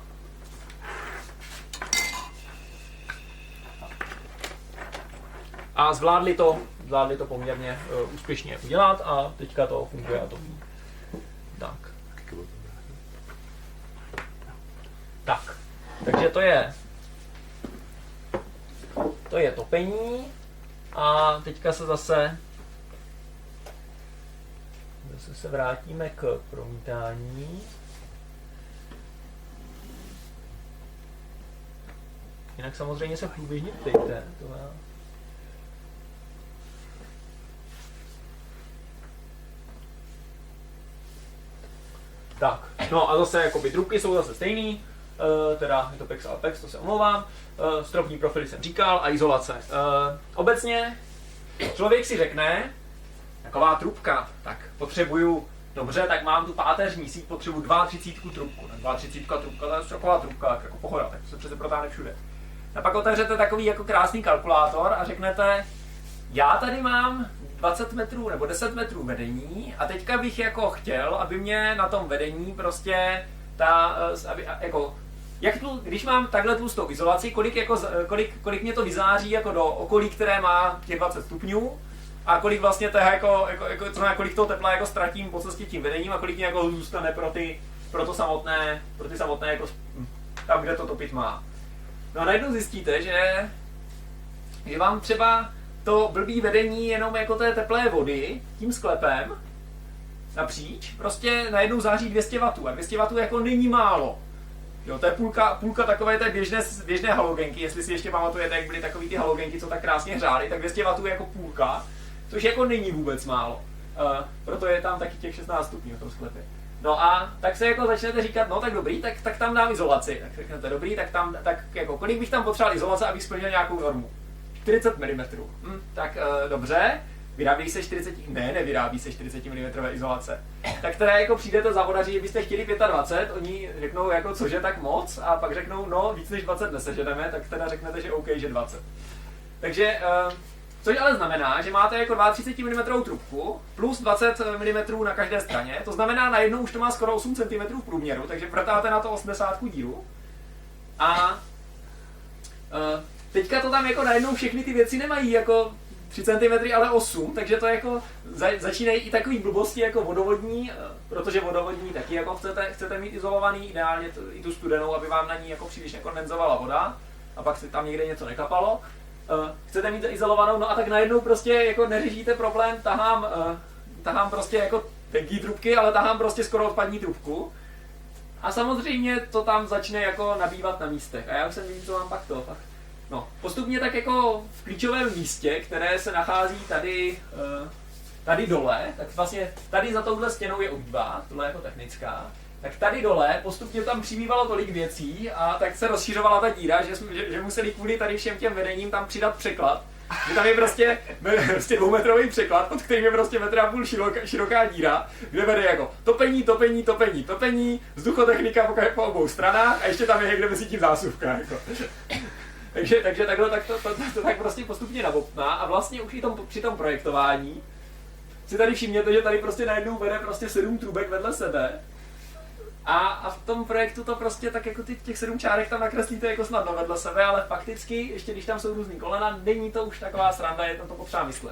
A zvládli to poměrně úspěšně udělat a teďka to funguje a topí. Tak. Takže to je topení a teďka zase se vrátíme k promítání. Jinak samozřejmě se průběžně ptejte. To. Tak, no a zase jakoby trubky jsou zase stejný, teda je to PEX Alpex, to se omlouvám, stropní profily jsem říkal a izolace. Obecně člověk si řekne, taková trubka, tak potřebuju, dobře, tak mám tu páteřní síť, potřebuju 32 trubku. 32 trubka, to je taková trubka, jako pohoda, tak to se přece protáhne všude. A pak otevřete takový jako krásný kalkulátor a řeknete, já tady mám 20 metrů nebo 10 metrů vedení a teďka bych jako chtěl, aby mě na tom vedení prostě když mám takhle tlustou izolaci, kolik mě to vyzáří jako do okolí, které má těch 20 stupňů a kolik vlastně kolik toho tepla jako ztratím po cestě tím vedením a kolik mě jako zůstane pro ty samotné jako tam, kde to topit má. No a najednou zjistíte, že vám třeba to blbý vedení jenom jako té teplé vody tím sklepem napříč prostě najednou září 200 W a 200 W jako není málo. Jo, to je půlka takové té běžné halogenky, jestli si ještě pamatujete, jak byly takový ty halogenky, co tak krásně hřály, tak 200 W je jako půlka, což jako není vůbec málo. Proto je tam taky těch 16 stupňů v tom sklepě. No a tak se jako začnete říkat, no tak dobrý, tak tam dám izolaci. Tak řeknete dobrý, tak jako kolik bych tam potřeboval izolace, abych splnil nějakou normu? 40 mm. Tak dobře, vyrábí se 40 mm izolace. Tak teda jako přijdete za vodaři, že byste chtěli 25, oni řeknou jako cože tak moc a pak řeknou no víc než 20 neseženeme, tak teda řeknete, že OK, že 20. Takže, což ale znamená, že máte jako 32 mm trubku plus 20 mm na každé straně, to znamená najednou už to má skoro 8 cm v průměru, takže vrtáte na to 80 díru a teďka to tam jako najednou všechny ty věci nemají jako 3 cm, ale 8, takže to jako začínají i takový blbosti jako vodovodní, protože vodovodní taky jako chcete mít izolovaný, ideálně i tu studenou, aby vám na ní jako příliš nekondenzovala voda a pak se tam někde něco nekapalo. Chcete mít izolovanou, no a tak najednou prostě jako neřešíte problém, tahám prostě jako tenký trubky, ale tahám prostě skoro odpadní trubku. A samozřejmě to tam začne jako nabývat na místech. A já už jsem vidím, co mám pak to. No, postupně tak jako v klíčovém místě, které se nachází tady dole, tak vlastně tady za touhle stěnou je obývá, tohle jako technická, tak tady dole postupně tam přibývalo tolik věcí a tak se rozšířovala ta díra, že museli kvůli tady všem těm vedením tam přidat překlad. Že tam je prostě 2metrový překlad, pod kterým je prostě 1,5 m široká díra, kde vede jako topení, vzduchotechnika po obou stranách a ještě tam je někde mezi tím zásuvka. Jako. Takže takhle to tak prostě postupně nabobtná a vlastně už i při tom projektování si tady všimněte, že tady prostě najednou vede prostě 7 trubek vedle sebe a v tom projektu to prostě tak jako těch 7 čárek tam nakreslíte jako snadno vedle sebe, ale fakticky, ještě když tam jsou různý kolena, není to už taková sranda, je tam to potřeba myslet.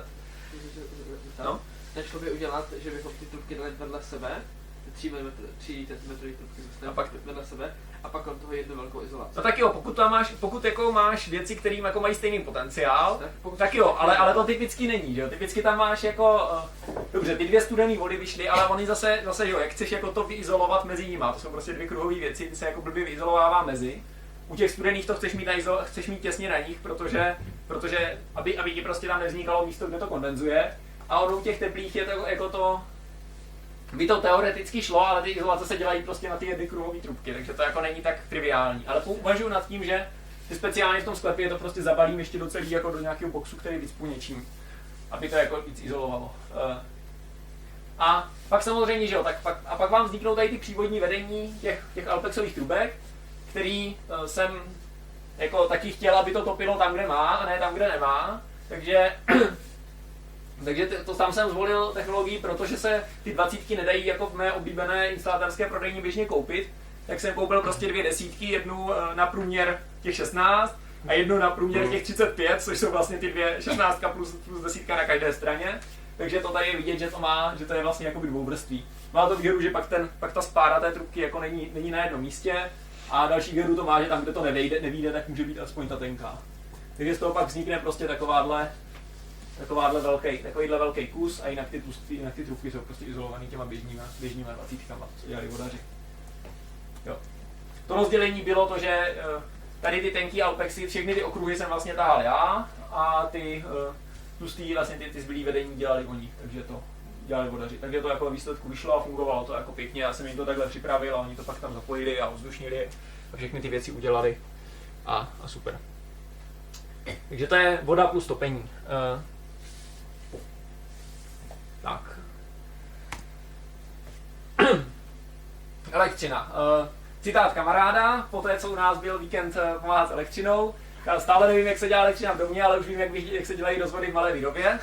No? Nešlo by udělat, že bychom ty trubky dali vedle sebe, 3 cm trubky vedle sebe a pak od toho jednu velkou izolaci. No tak jo, pokud jako máš věci, které jako mají stejný potenciál, tak jo, ale to typicky není, že jo? Typicky tam máš jako, dobře, ty 2 studené vody vyšly, ale oni zase jo, jak chceš jako to vyizolovat mezi nimi, to jsou prostě 2 kruhové věci, ty se jako blbě vyizolovává mezi. U těch studených to chceš mít těsně na nich, protože aby ti prostě tam nevznikalo místo, kde to kondenzuje, a u těch teplých je to jako to, by to teoreticky šlo, ale ty izolace se dělají prostě na ty 2 kruhové trubky, takže to jako není tak triviální. Ale uvažuji nad tím, že speciálně v tom sklepě to prostě zabalím ještě do celý jako do nějakého boxu, který vycpu něčím, aby to jako víc izolovalo. A pak samozřejmě, že jo, pak vám vzniknou tady ty přívodní vedení těch alpexových trubek, který jsem jako taky chtěl, aby to topilo tam, kde má, a ne tam, kde nemá, takže to tam jsem zvolil technologii, protože se ty 20 nedají jako v mé oblíbené instalatérské prodejní běžně koupit, tak jsem koupil prostě 2 desítky, jednu na průměr těch 16 a jednu na průměr těch 35, což jsou vlastně ty 2 16 plus desítka na každé straně. Takže to tady je vidět, že to je vlastně jako dvouvrství. Má to výhodu, že pak ta spára té trubky jako není na jednom místě a další výhodu to má, že tam, kde to nevyjde, tak může být aspoň ta tenká. Takže z toho pak vznikne prostě takovýhle velký kus a jinak ty trubky jsou prostě izolovaný těma běžnýma 20, co dělali vodaři. Jo. To rozdělení bylo to, že tady ty tenký alpexy, všechny ty okruhy jsem vlastně tahal já a ty tlustý, vlastně ty zbylý vedení dělali oni, takže to dělali vodaři. Takže to jako výsledku vyšlo a fungovalo to jako pěkně. Já jsem jim to takhle připravil a oni to pak tam zapojili a ovzdušnili a všechny ty věci udělali a super. Takže to je voda plus topení. Tak. Elektřina. Citát kamaráda, po té, co u nás byl víkend pomáhat s elektřinou. Já stále nevím, jak se dělá elektřina v domě, ale už vím, jak se dělají rozvody v malé výrobě.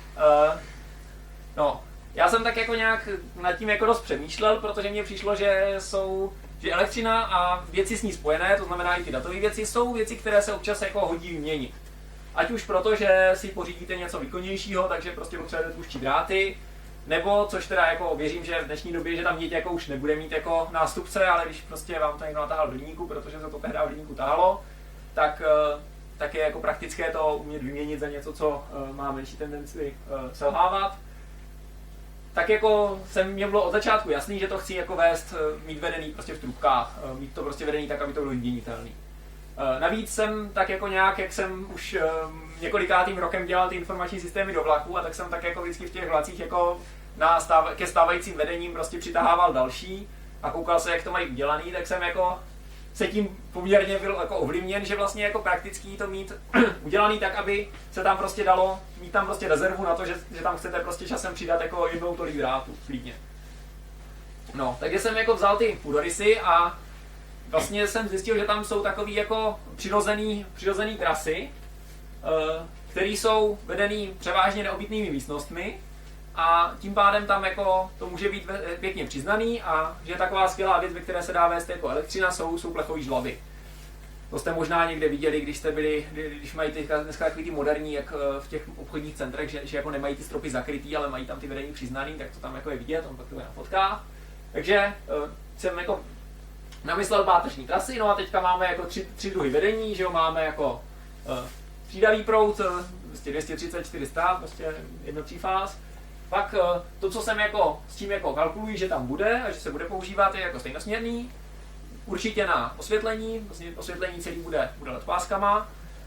No, já jsem tak jako nějak nad tím jako dost přemýšlel, protože mně přišlo, že elektřina a věci s ní spojené, to znamená i ty datové věci, jsou věci, které se občas jako hodí vyměnit. Ať už proto, že si pořídíte něco výkonnějšího, takže prostě potřebujete tlustší dráty, nebo, což teda jako věřím, že v dnešní době, že tam dítě jako už nebude mít jako nástupce, ale když prostě vám to někdo natáhl do hliníku, protože se to tehdy v hliníku táhlo, tak je jako praktické to umět vyměnit za něco, co má menší tendenci selhávat. Tak jako mě bylo od začátku jasný, že to chci jako mít vedený prostě v trubkách, mít to prostě vedený tak, aby to bylo vyměnitelný. Navíc jsem tak jako nějak, jak jsem už několikátým rokem dělal ty informační systémy do vlaku, a tak jsem tak jako vždycky v těch vlacích jako ke stávajícím vedením prostě přitahával další a koukal se, jak to mají udělaný, tak jsem jako se tím poměrně byl jako ovlivněn, že vlastně jako praktický to mít udělaný tak, aby se tam prostě dalo mít tam prostě rezervu na to, že tam chcete prostě časem přidat jako jednou tolik drátů, klidně. No, takže jsem jako vzal ty půdorysy a vlastně jsem zjistil, že tam jsou takový jako přirozený trasy, které jsou vedený převážně neobytnými místnostmi a tím pádem tam jako to může být pěkně přiznaný a že taková skvělá věc, ve které se dá vést jako elektřina, jsou plechové žlavy. To jste možná někde viděli, když mají dneska takový ty moderní, jak v těch obchodních centrech, že jako nemají ty stropy zakrytý, ale mají tam ty vedení přiznaný, tak to tam jako je vidět, on pak to je na fotkách. Takže jsem jako namyslel páteřní trasy, no a teďka máme jako tři druhy vedení, že jo, máme jako střídavý proud, 230, 400, prostě jedno třífáz. Pak to, co jsem jako, s tím jako kalkuluji, že tam bude a že se bude používat, je jako stejnosměrný. Určitě na osvětlení, vlastně osvětlení celý bude LED páskama.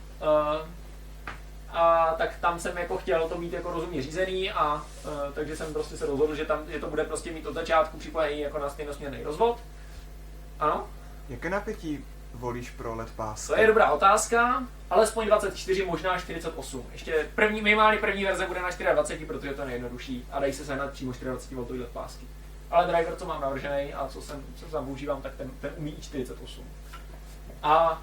A tak tam jsem jako chtěl to mít jako rozumně řízený a takže jsem prostě se rozhodl, že to bude prostě mít od začátku připojený jako na stejnosměrný rozvod. Ano? Jaké napětí volíš pro LED pásky? To je dobrá otázka, alespoň 24, možná 48. Ještě minimálně první verze bude na 24, protože to je nejjednodušší a dají se sehnat přímo 24V LED pásky. Ale driver, co mám navržený a co tam používám, tak ten umí i 48. A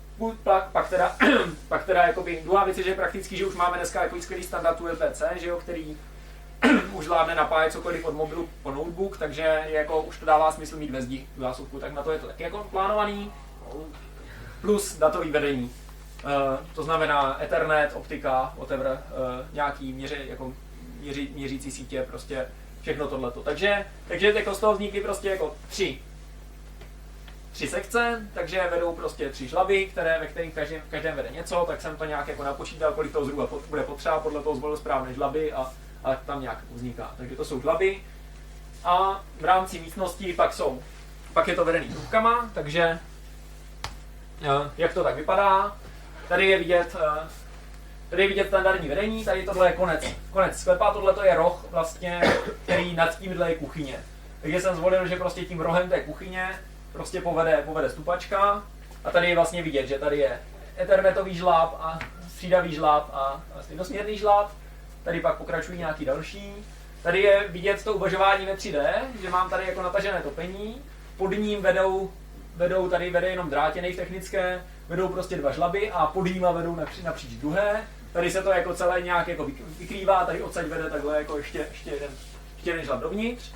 pak teda jakoby druhá věc je, že je praktický, že už máme dneska jako skvělý standard ULPC, že jo, který už zvládne napájet cokoliv od mobilu po notebook, takže jako už to dává smysl mít ve zdi tu zásuvku, tak na to je to taky jako plánovaný. Plus datový vedení. To znamená Ethernet, optika, whatever, nějaký měřící sítě, prostě všechno tohleto. Takže jako z toho vznikly prostě jako tři sekce, takže vedou prostě 3 žlaby, ve kterých každém vede něco, tak jsem to nějak jako napočítal, kolik toho zhruba bude potřeba, podle toho zvolil správné žlaby a tam nějak vzniká. Takže to jsou žlaby. A v rámci místnosti pak je to vedený trubkama, takže jak to tak vypadá. Tady je vidět standardní vedení, tady tohle je konec sklepa, tohle je roh vlastně, který nad tímhle je kuchyně. Takže jsem zvolil, že prostě tím rohem té kuchyně prostě povede stupačka a tady je vlastně vidět, že tady je ethernetový žláb a střídavý žláb a stejnosměrný žláb. Tady pak pokračují nějaký další. Tady je vidět to uvažování ve 3D, že mám tady jako natažené topení, pod ním tady vede jenom drátěnej technické, vedou prostě 2 žlaby a pod nima vedou napříč druhé. Tady se to jako celé nějak jako vykrývá, tady odsaď vede takhle jako ještě jeden žlab dovnitř.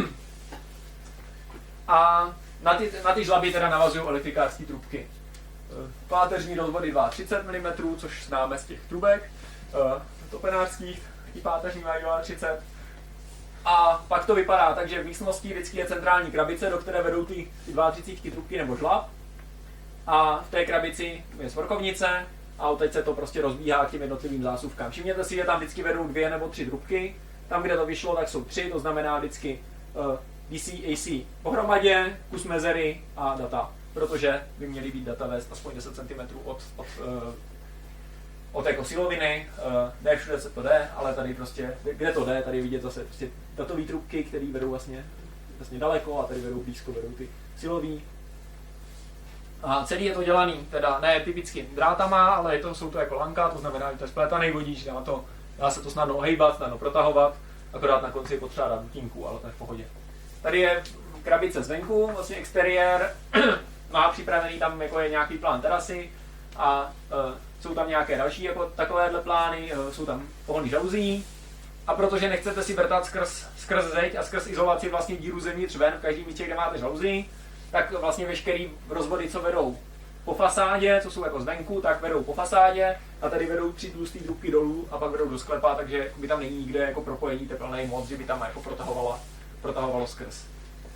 A na ty žlaby teda navazují elektrikářské trubky. Páteřní rozvody 2,30 mm, což známe z těch trubek. Topenářských, i páteřní mají 2,30. A pak to vypadá tak, že v místnosti vždycky je centrální krabice, do které vedou ty 2,30 trubky nebo žlab. A v té krabici je svorkovnice a teď se to prostě rozbíhá k těm jednotlivým zásuvkám. Všimněte si, že tam vždycky vedou 2 nebo 3 trubky. Tam, kde to vyšlo, tak jsou 3, to znamená vždycky DC, AC pohromadě, kus mezery a data, protože by měly být data vést aspoň 10 cm od jako siloviny, ne všude se to jde, ale tady prostě, kde to jde, tady vidět zase prostě datové trubky, které vedou vlastně daleko a tady vedou blízko, vedou ty silový. A celý je to dělaný, teda ne typicky drátama, ale jsou to jako lanka, to znamená, že to je splétaný vodíč, dá se to snadno ohejbat, snadno protahovat, akorát na konci je potřeba dát dutínku, ale to je v pohodě. Tady je krabice zvenku, vlastně exteriér, má připravený tam jako je nějaký plán terasy a jsou tam nějaké další jako takovéhle plány, jsou tam pohonný žaluzí. A protože nechcete si vrtat skrz zeď a skrz izolaci vlastně díru zevnitř ven v každém místě, kde máte žaluzí, tak vlastně veškerý rozvody, co vedou po fasádě, co jsou jako zvenku, tak vedou po fasádě a tady vedou 3 tlusté trubky dolů a pak vedou do sklepa, takže by tam není nikde jako propojení tepelnej moc, že by tam jako protahovalo skrz.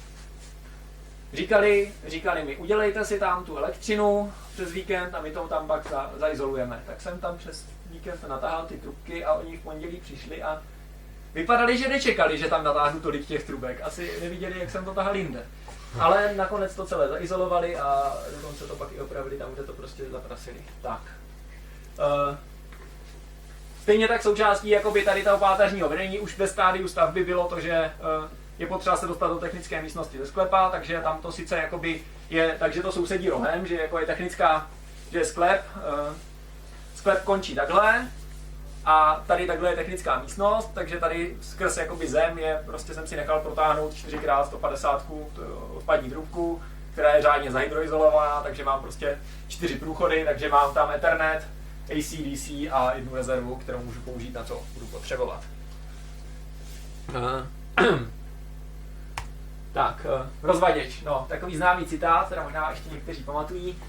Říkali mi, udělejte si tam tu elektřinu přes víkend a my to tam pak zaizolujeme. Tak jsem tam přes víkend natáhl ty trubky a oni v pondělí přišli a vypadali, že nečekali, že tam natáhnu tolik těch trubek. Asi neviděli, jak jsem to tahal jinde. Ale nakonec to celé zaizolovali a dokonce to pak i opravili tam, kde to prostě zaprasili. Tak. Stejně tak součástí jakoby tady toho páteřního vedení už ve stádiu stavby bylo to, že je potřeba se dostat do technické místnosti ze sklepa, takže tam to sice jakoby je, takže to sousedí rohem, že jako je technická, že je sklep končí takhle a tady takhle je technická místnost, takže tady skrz jakoby zem je, prostě jsem si nechal protáhnout 4x150 odpadní trubku, která je řádně zahydroizolovaná, takže mám prostě 4 průchody, takže mám tam Ethernet, AC, DC a jednu rezervu, kterou můžu použít na co budu potřebovat. Tak, rozvaděč, no, takový známý citát, teda možná ještě někteří pamatují.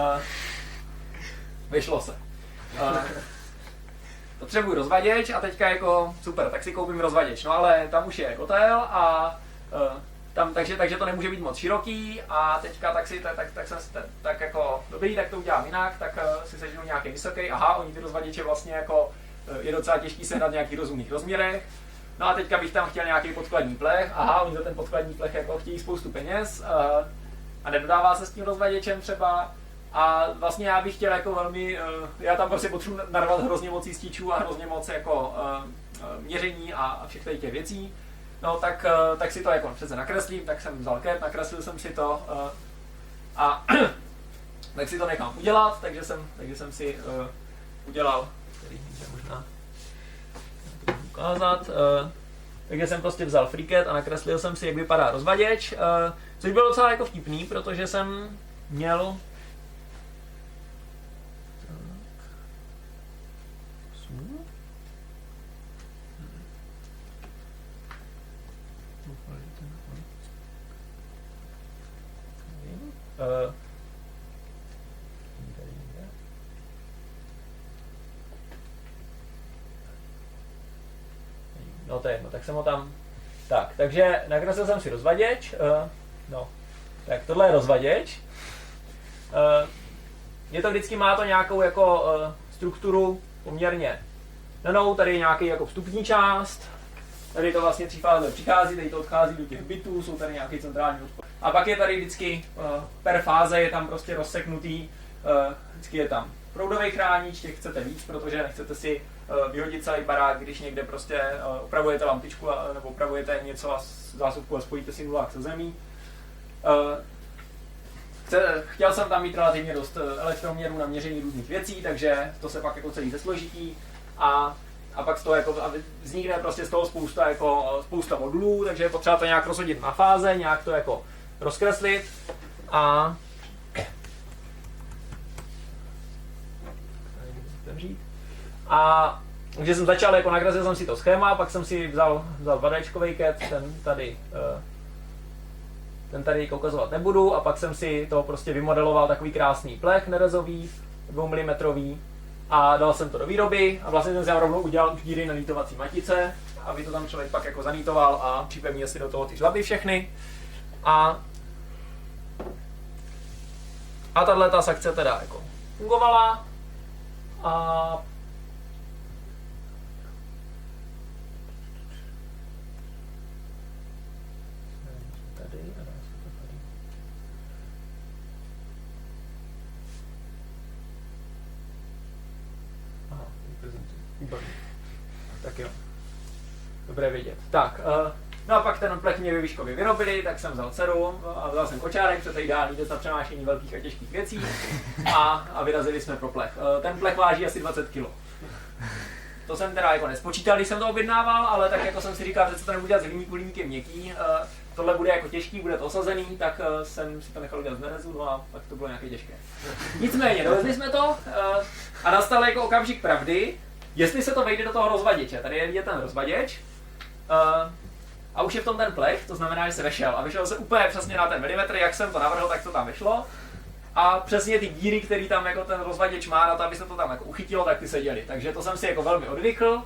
Vyšlo se. Potřebuji rozvaděč a teďka jako super, tak si koupím rozvaděč, no ale tam už je kotel a tam, takže to nemůže být moc široký a teďka tak jako dobrý, tak to udělám jinak, tak si seženu nějaký vysoký, aha, oni ty rozvaděče vlastně jako je docela těžký sehnat v nějakých rozumných rozměrech. No a teďka bych tam chtěl nějaký podkladní plech, aha, oni za ten podkladní plech jako chtějí spoustu peněz a nedodává se s tím rozvaděčem třeba. A vlastně já bych chtěl jako velmi, já tam prostě potřebuji narvat hrozně moc jističů a hrozně moc jako měření a všech tady těch věcí. No tak si to jako přece nakreslím, tak jsem vzal CAD, nakreslil jsem si to a tak si to nechám udělat, takže jsem si udělal, který možná ukázat. Takže jsem prostě vzal FreeCAD a nakreslil jsem si, jak vypadá rozvaděč, což bylo docela jako vtipný, protože jsem měl no to je jedno, tak jsem ho tam... Tak, takže nakreslil jsem si rozvaděč, no, tak tohle je rozvaděč. Je to vždycky, má to nějakou jako strukturu poměrně danou, tady je nějaký jako vstupní část, tady to vlastně třífázové přichází, tady to odchází do těch bitů, jsou tady nějaký centrální odpor. A pak je tady vždycky per fáze je tam prostě rozseknutý, vždycky je tam proudový chránič, těch chcete víc, protože nechcete si vyhodit celý barák, když někde prostě opravujete lampičku nebo opravujete něco a zásuvku a spojíte si nulák se zemí. Chtěl jsem tam mít relativně dost elektroměrů na měření různých věcí, takže to se pak jako celý zesložití a pak z toho jako, vznikne prostě z toho spousta modulů, takže je potřeba to nějak rozhodit na fáze, nějak to jako rozkreslit a takže jsem začal, jako nakreslil jsem si to schéma, pak jsem si vzal 2Dčkovej CAD, ten tady ukazovat nebudu, a pak jsem si to prostě vymodeloval takový krásný plech nerezový, 2 mm, a dal jsem to do výroby a vlastně jsem si rovnou udělal už díry na nítovací matice, aby to tam člověk pak jako zanítoval a připevnil si do toho ty žlaby všechny. A tahle ta sekce teda jako fungovala a Tak jo. Dobré vědět. Tak, no a pak ten plech mě ve výškově vyrobili, tak jsem vzal dceru a vzal jsem kočárek, protože to je ideální věc na přenášení velkých a těžkých věcí a vyrazili jsme pro plech. Ten plech váží asi 20 kg. To jsem teda jako nespočítal, když jsem to objednával, ale tak jako jsem si říkal, že se to nebudu dělat z hliníku, hliník je měkký, tohle bude jako těžký, bude to osazený, tak jsem si to nechal udělat z nerezu, no a pak to bylo nějaké těžké. Nicméně, dovezli jsme to a nastal jako okamžik pravdy, jestli se to vejde do toho rozvaděče. Tady je vidět ten rozvaděč a už je v tom ten plech, to znamená, že se vešel a vyšel se úplně přesně na ten milimetr, jak jsem to navrhl, tak to tam vyšlo. A přesně ty díry, které tam jako ten rozvaděč má na to, aby se to tam jako uchytilo, tak ty se děly. Takže to jsem si jako velmi odvykl.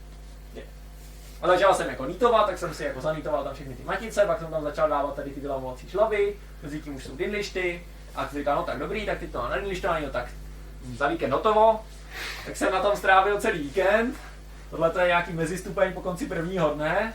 A začal jsem jako nítovat, tak jsem si jako zanitoval tam všechny ty matice, pak jsem tam začal dávat tady ty vylamovací šlaby, mezi tím už jsou dinlišty. A jsem říkal, no tak dobrý, tak ty to nedinlištování, no tak za víkend hotovo. Tak jsem na tom strávil celý víkend. Tohle to je nějaký mezistupeň po konci prvního dne.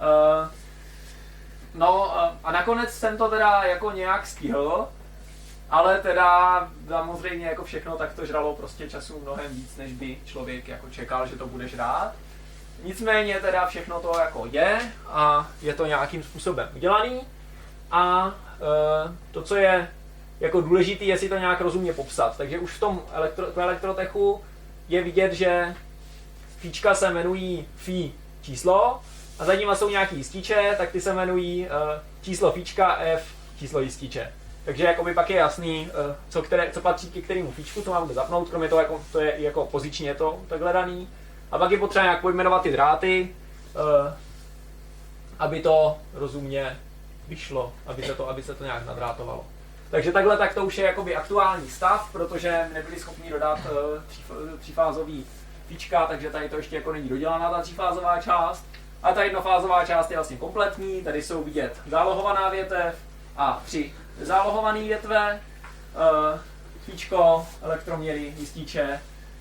No a nakonec jsem to teda jako nějak stihl. Ale teda samozřejmě jako všechno tak to žralo prostě času mnohem víc, než by člověk jako čekal, že to bude žrát. Nicméně teda všechno to jako je a je to nějakým způsobem udělaný a to, co je jako důležité, je si to nějak rozumně popsat. Takže už v tom elektrotechu je vidět, že fíčka se jmenují fí číslo a za nimi jsou nějaký jističe, tak ty se jmenují číslo fíčka, F číslo jističe. Takže jakoby pak je jasný, co patří ke kterému fíčku, co mám zapnout, kromě toho, jako, to je jako pozičně to takhle daný. A pak je potřeba nějak pojmenovat ty dráty, aby to rozumně vyšlo, aby se to nějak nadrátovalo. Takže takhle tak to už je jakoby aktuální stav, protože nebyli schopni dodat třífázový fíčka, takže tady to ještě jako není dodělaná ta třífázová část. A ta jednofázová část je vlastně kompletní, tady jsou vidět zálohovaná větev a 3 zálohované větve, fíčko, elektroměry, jističe.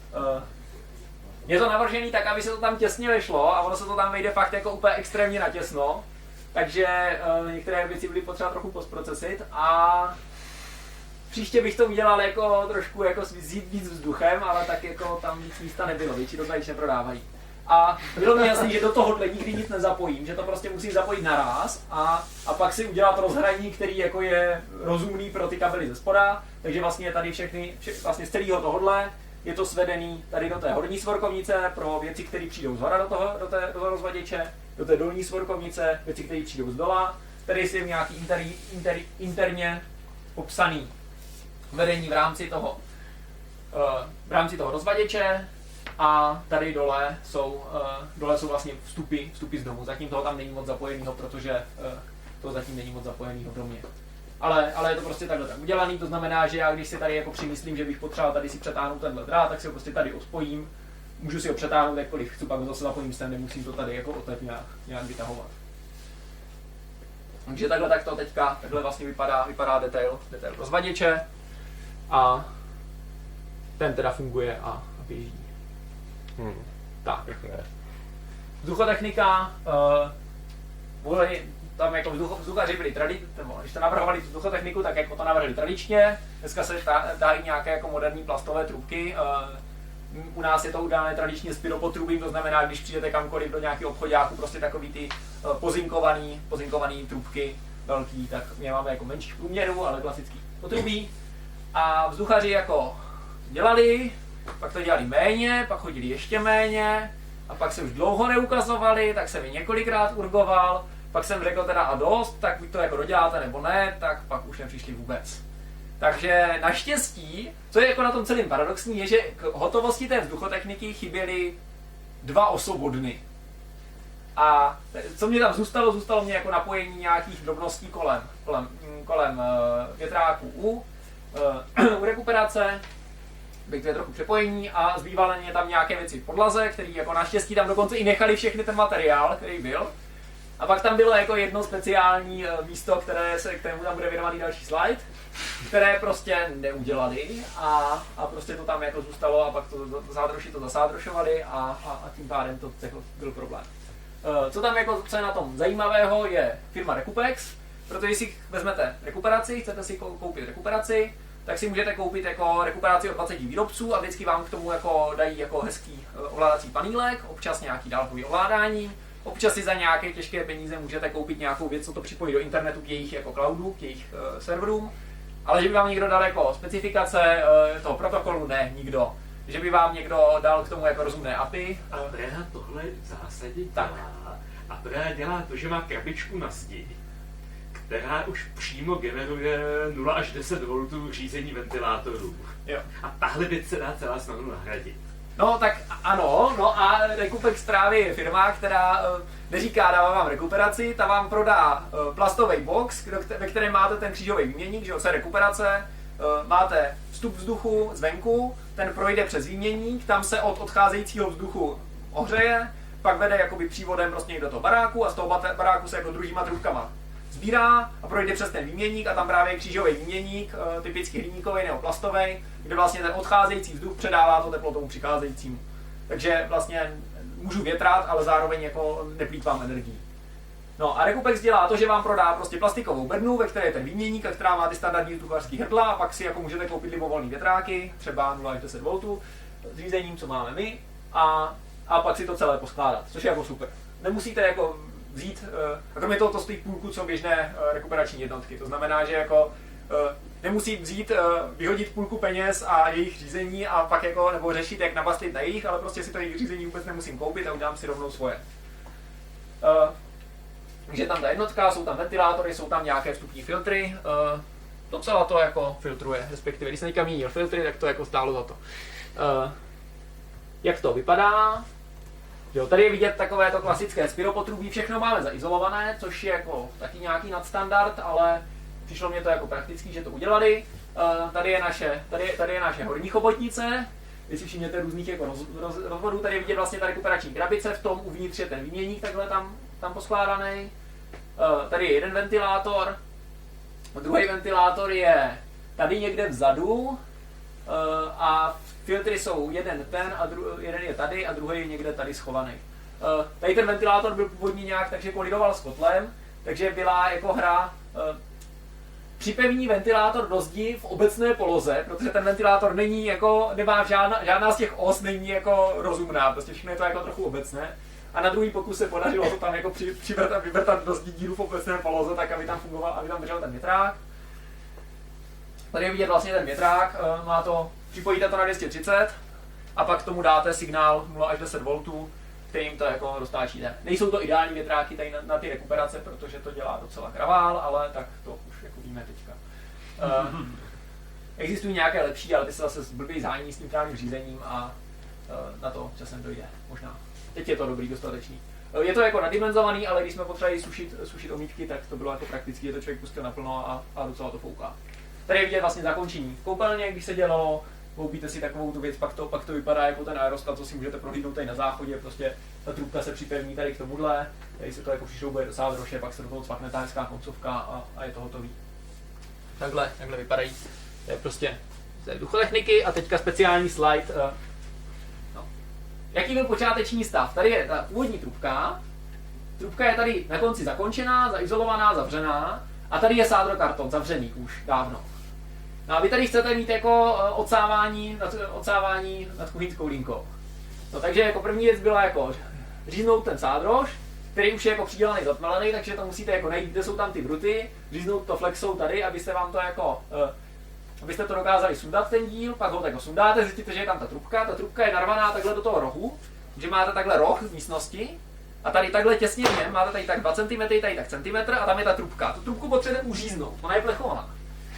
Je to navržený tak, aby se to tam těsně vešlo a ono se to tam vejde fakt jako úplně extrémně natěsno. Takže některé věci byly potřeba trochu postprocesit a příště bych to udělal jako trošku jako víc vzduchem, ale tak jako tam víc místa nebylo, většinou to již neprodávají. A bylo mi jasný, že do tohohle nikdy nic nezapojím, že to prostě musím zapojit naraz a pak si udělat rozhraní, který jako je rozumný pro ty kabely ze spoda. Takže vlastně tady vlastně z celého tohohle je to svedený tady do té horní svorkovnice pro věci, které přijdou zhora do toho rozvaděče, do té dolní svorkovnice, věci, které přijdou z dola. Tady si nějaký interně popsaný vedení v rámci toho rozvaděče. A tady dole jsou vlastně vstupy z domu. Zatím toho tam není moc zapojenýho, protože to zatím není moc zapojenýho v domě. Ale je to prostě takhle tak udělaný, to znamená, že já když si tady jako přimyslím, že bych potřeboval tady si přetáhnout tenhle drát, tak si ho prostě tady ospojím. Můžu si ho přetáhnout jakkoliv chci, pak ho zase zapojím sem, nemusím to tady jako odteď nějak vytahovat. Takže takhle tak to teďka, takhle vlastně vypadá detail rozvaděče a ten teda funguje a běží. Tak. Vzduchotechnika, tam jako vzduchaři byli když to navrhovali vzduchotechniku, tak jako to navrhli tradičně. Dneska se dají nějaké jako moderní plastové trubky. U nás je to udělané tradičně s pyropotrubím, to znamená, když přijdete kamkoliv do nějakého obchodáku, prostě takový ty pozinkovaný trubky velký, tak my máme jako menších průměrů, ale klasický potrubí. A vzduchaři jako dělali, pak to dělali méně, pak chodili ještě méně a pak se už dlouho neukazovali, tak jsem ji několikrát urgoval, pak jsem řekl teda a dost, tak buď to jako doděláte nebo ne, tak pak už nepřišli vůbec. Takže naštěstí, co je jako na tom celém paradoxní, je, že k hotovosti té vzduchotechniky chyběly 2 osobodny. A co mě tam zůstalo mě jako napojení nějakých drobností kolem větráků u rekuperace, byť to je trochu přepojení a zbývaly mě tam nějaké věci v podlaze, které jako naštěstí tam dokonce i nechali všechny ten materiál, který byl. A pak tam bylo jako jedno speciální místo, kterému tam bude věnovaný další slide, které prostě neudělali a prostě to tam jako zůstalo a pak to zasádrošovali a tím pádem to byl problém. Co je na tom zajímavého, je firma Recupex, protože si vezmete rekuperaci, chcete si koupit rekuperaci, tak si můžete koupit jako rekuperaci od 20 výrobců a vždycky vám k tomu jako dají jako hezký ovládací panílek, občas nějaký dálkový ovládání, občas si za nějaké těžké peníze můžete koupit nějakou věc, co to připojí do internetu k jejich jako cloudu, k jejich serverům, ale že by vám někdo dal jako specifikace toho protokolu, ne, nikdo. Že by vám někdo dal k tomu jako rozumné API. A Brea tohle v zásadě Tak. dělá. A Brea dělá to, že má krabičku na zdi, která už přímo generuje 0 až 10 V řízení ventilátorů. Jo. A tahle věc se dá celá snadno nahradit. No tak ano, no a Recupex právě je firma, která neříká dává vám rekuperaci, ta vám prodá plastový box, ve kterém máte ten křížový výměník, že jo, co je rekuperace, máte vstup vzduchu zvenku, ten projde přes výměník, tam se od odcházejícího vzduchu ohřeje, pak vede jakoby přívodem prostě do toho baráku a z toho baráku se jako druhýma trubkama sbírá a projde přes ten výměník a tam právě je křížový výměník, typicky hliníkový nebo plastový, kde vlastně ten odcházející vzduch předává to teplo tomu přicházejícímu. Takže vlastně můžu větrat, ale zároveň jako neplýtvám energií. No a Recupex dělá to, že vám prodá prostě plastikovou bednu, ve které je ten výměník, a která má ty standardní vzduchařský hrdla, a pak si jako můžete koupit libovolný větráky, třeba 0 až 10 V s řízením, co máme my, a pak si to celé poskládat, což je jako super. Nemusíte jako vzít, a kromě toho to stojí půlku, co běžné rekuperační jednotky, to znamená, že jako nemusí vzít, vyhodit půlku peněz a jejich řízení a pak jako, nebo řešit, jak nabastit na jejich, ale prostě si to jejich řízení vůbec nemusím koupit a udělám si rovnou svoje. Takže tam ta jednotka, jsou tam ventilátory, jsou tam nějaké vstupní filtry, docela to jako filtruje, respektive když jsem někam měnil filtry, tak to jako stálo za to. Jak to vypadá? Jo, tady je vidět takové to klasické spiropotrubí, všechno máme zaizolované, což je jako taky nějaký nadstandard, ale přišlo mě to jako praktický, že to udělali. Tady je naše horní chobotnice, když si všimněte různých jako rozvodů, tady je vidět vlastně ta rekuperační krabice, v tom uvnitř je ten výměník takhle tam poskládaný. Tady je jeden ventilátor, druhý ventilátor je tady někde vzadu a filtry jsou jeden jeden je tady a druhý je někde tady schovaný. Tady ten ventilátor byl původně nějak takže kolidoval s kotlem, takže byla jako hra připevní ventilátor do zdi v obecné poloze, protože ten ventilátor není jako, nemá žádná z těch os není jako rozumná, prostě všechno je to jako trochu obecné. A na druhý pokus se podařilo to tam jako vyvrtat do zdi díru v obecné poloze, tak aby tam fungoval, aby tam držel ten větrák. Tady je vidět vlastně ten větrák, připojíte to na 230 a pak tomu dáte signál 0 až 10 V, kterým to jako roztáčíte. Nejsou to ideální větráky tady na ty rekuperace, protože to dělá docela kravál, ale tak to už jako víme teďka. Existují nějaké lepší, ale ty se zase blbý zhání s tím trávním řízením a na to časem dojde, možná. Teď je to dobrý, dostatečný. Je to jako nadimenzovaný, ale když jsme potřebovali sušit omítky, tak to bylo jako prakticky, že to člověk pustil naplno a docela to fouká. Tady je vidět vlastně zakončení v koupelně, když se dělalo, koupíte si takovou tu věc, pak to vypadá jako ten aerostat, co si můžete prohlídnout tady na záchodě, prostě ta trubka se připevní tady k tomuhle, tady se to jako přišroubuje do sádroše, pak se do toho cvakne ta hezká koncovka a je to hotový. Takhle vypadají. To je prostě vzduchotechniky a teďka speciální slide. Jaký byl počáteční stav? Tady je ta původní trubka. Trubka je tady na konci zakončená, zaizolovaná, zavřená. A tady je sádrokarton, zavřený už dávno. No a vy tady chcete mít jako odsávání nad kuchyňskou linkou. No takže jako první věc byla jako říznout ten sádrož, který už je jako přidělaný, zatmelený, takže to musíte jako najít, kde jsou tam ty druty, říznout to flexou tady, abyste vám to jako abyste to dokázali sundat ten díl, pak ho jako sundáte, zjistíte, že je tam ta trubka je narvaná takhle do toho rohu, že máte takhle roh v místnosti a tady takhle těsně v něm, máte tady tak 2 cm, tady tak centimetr a tam je ta trubka. Tu trubku potřebujete uříznout, ona je plechovaná.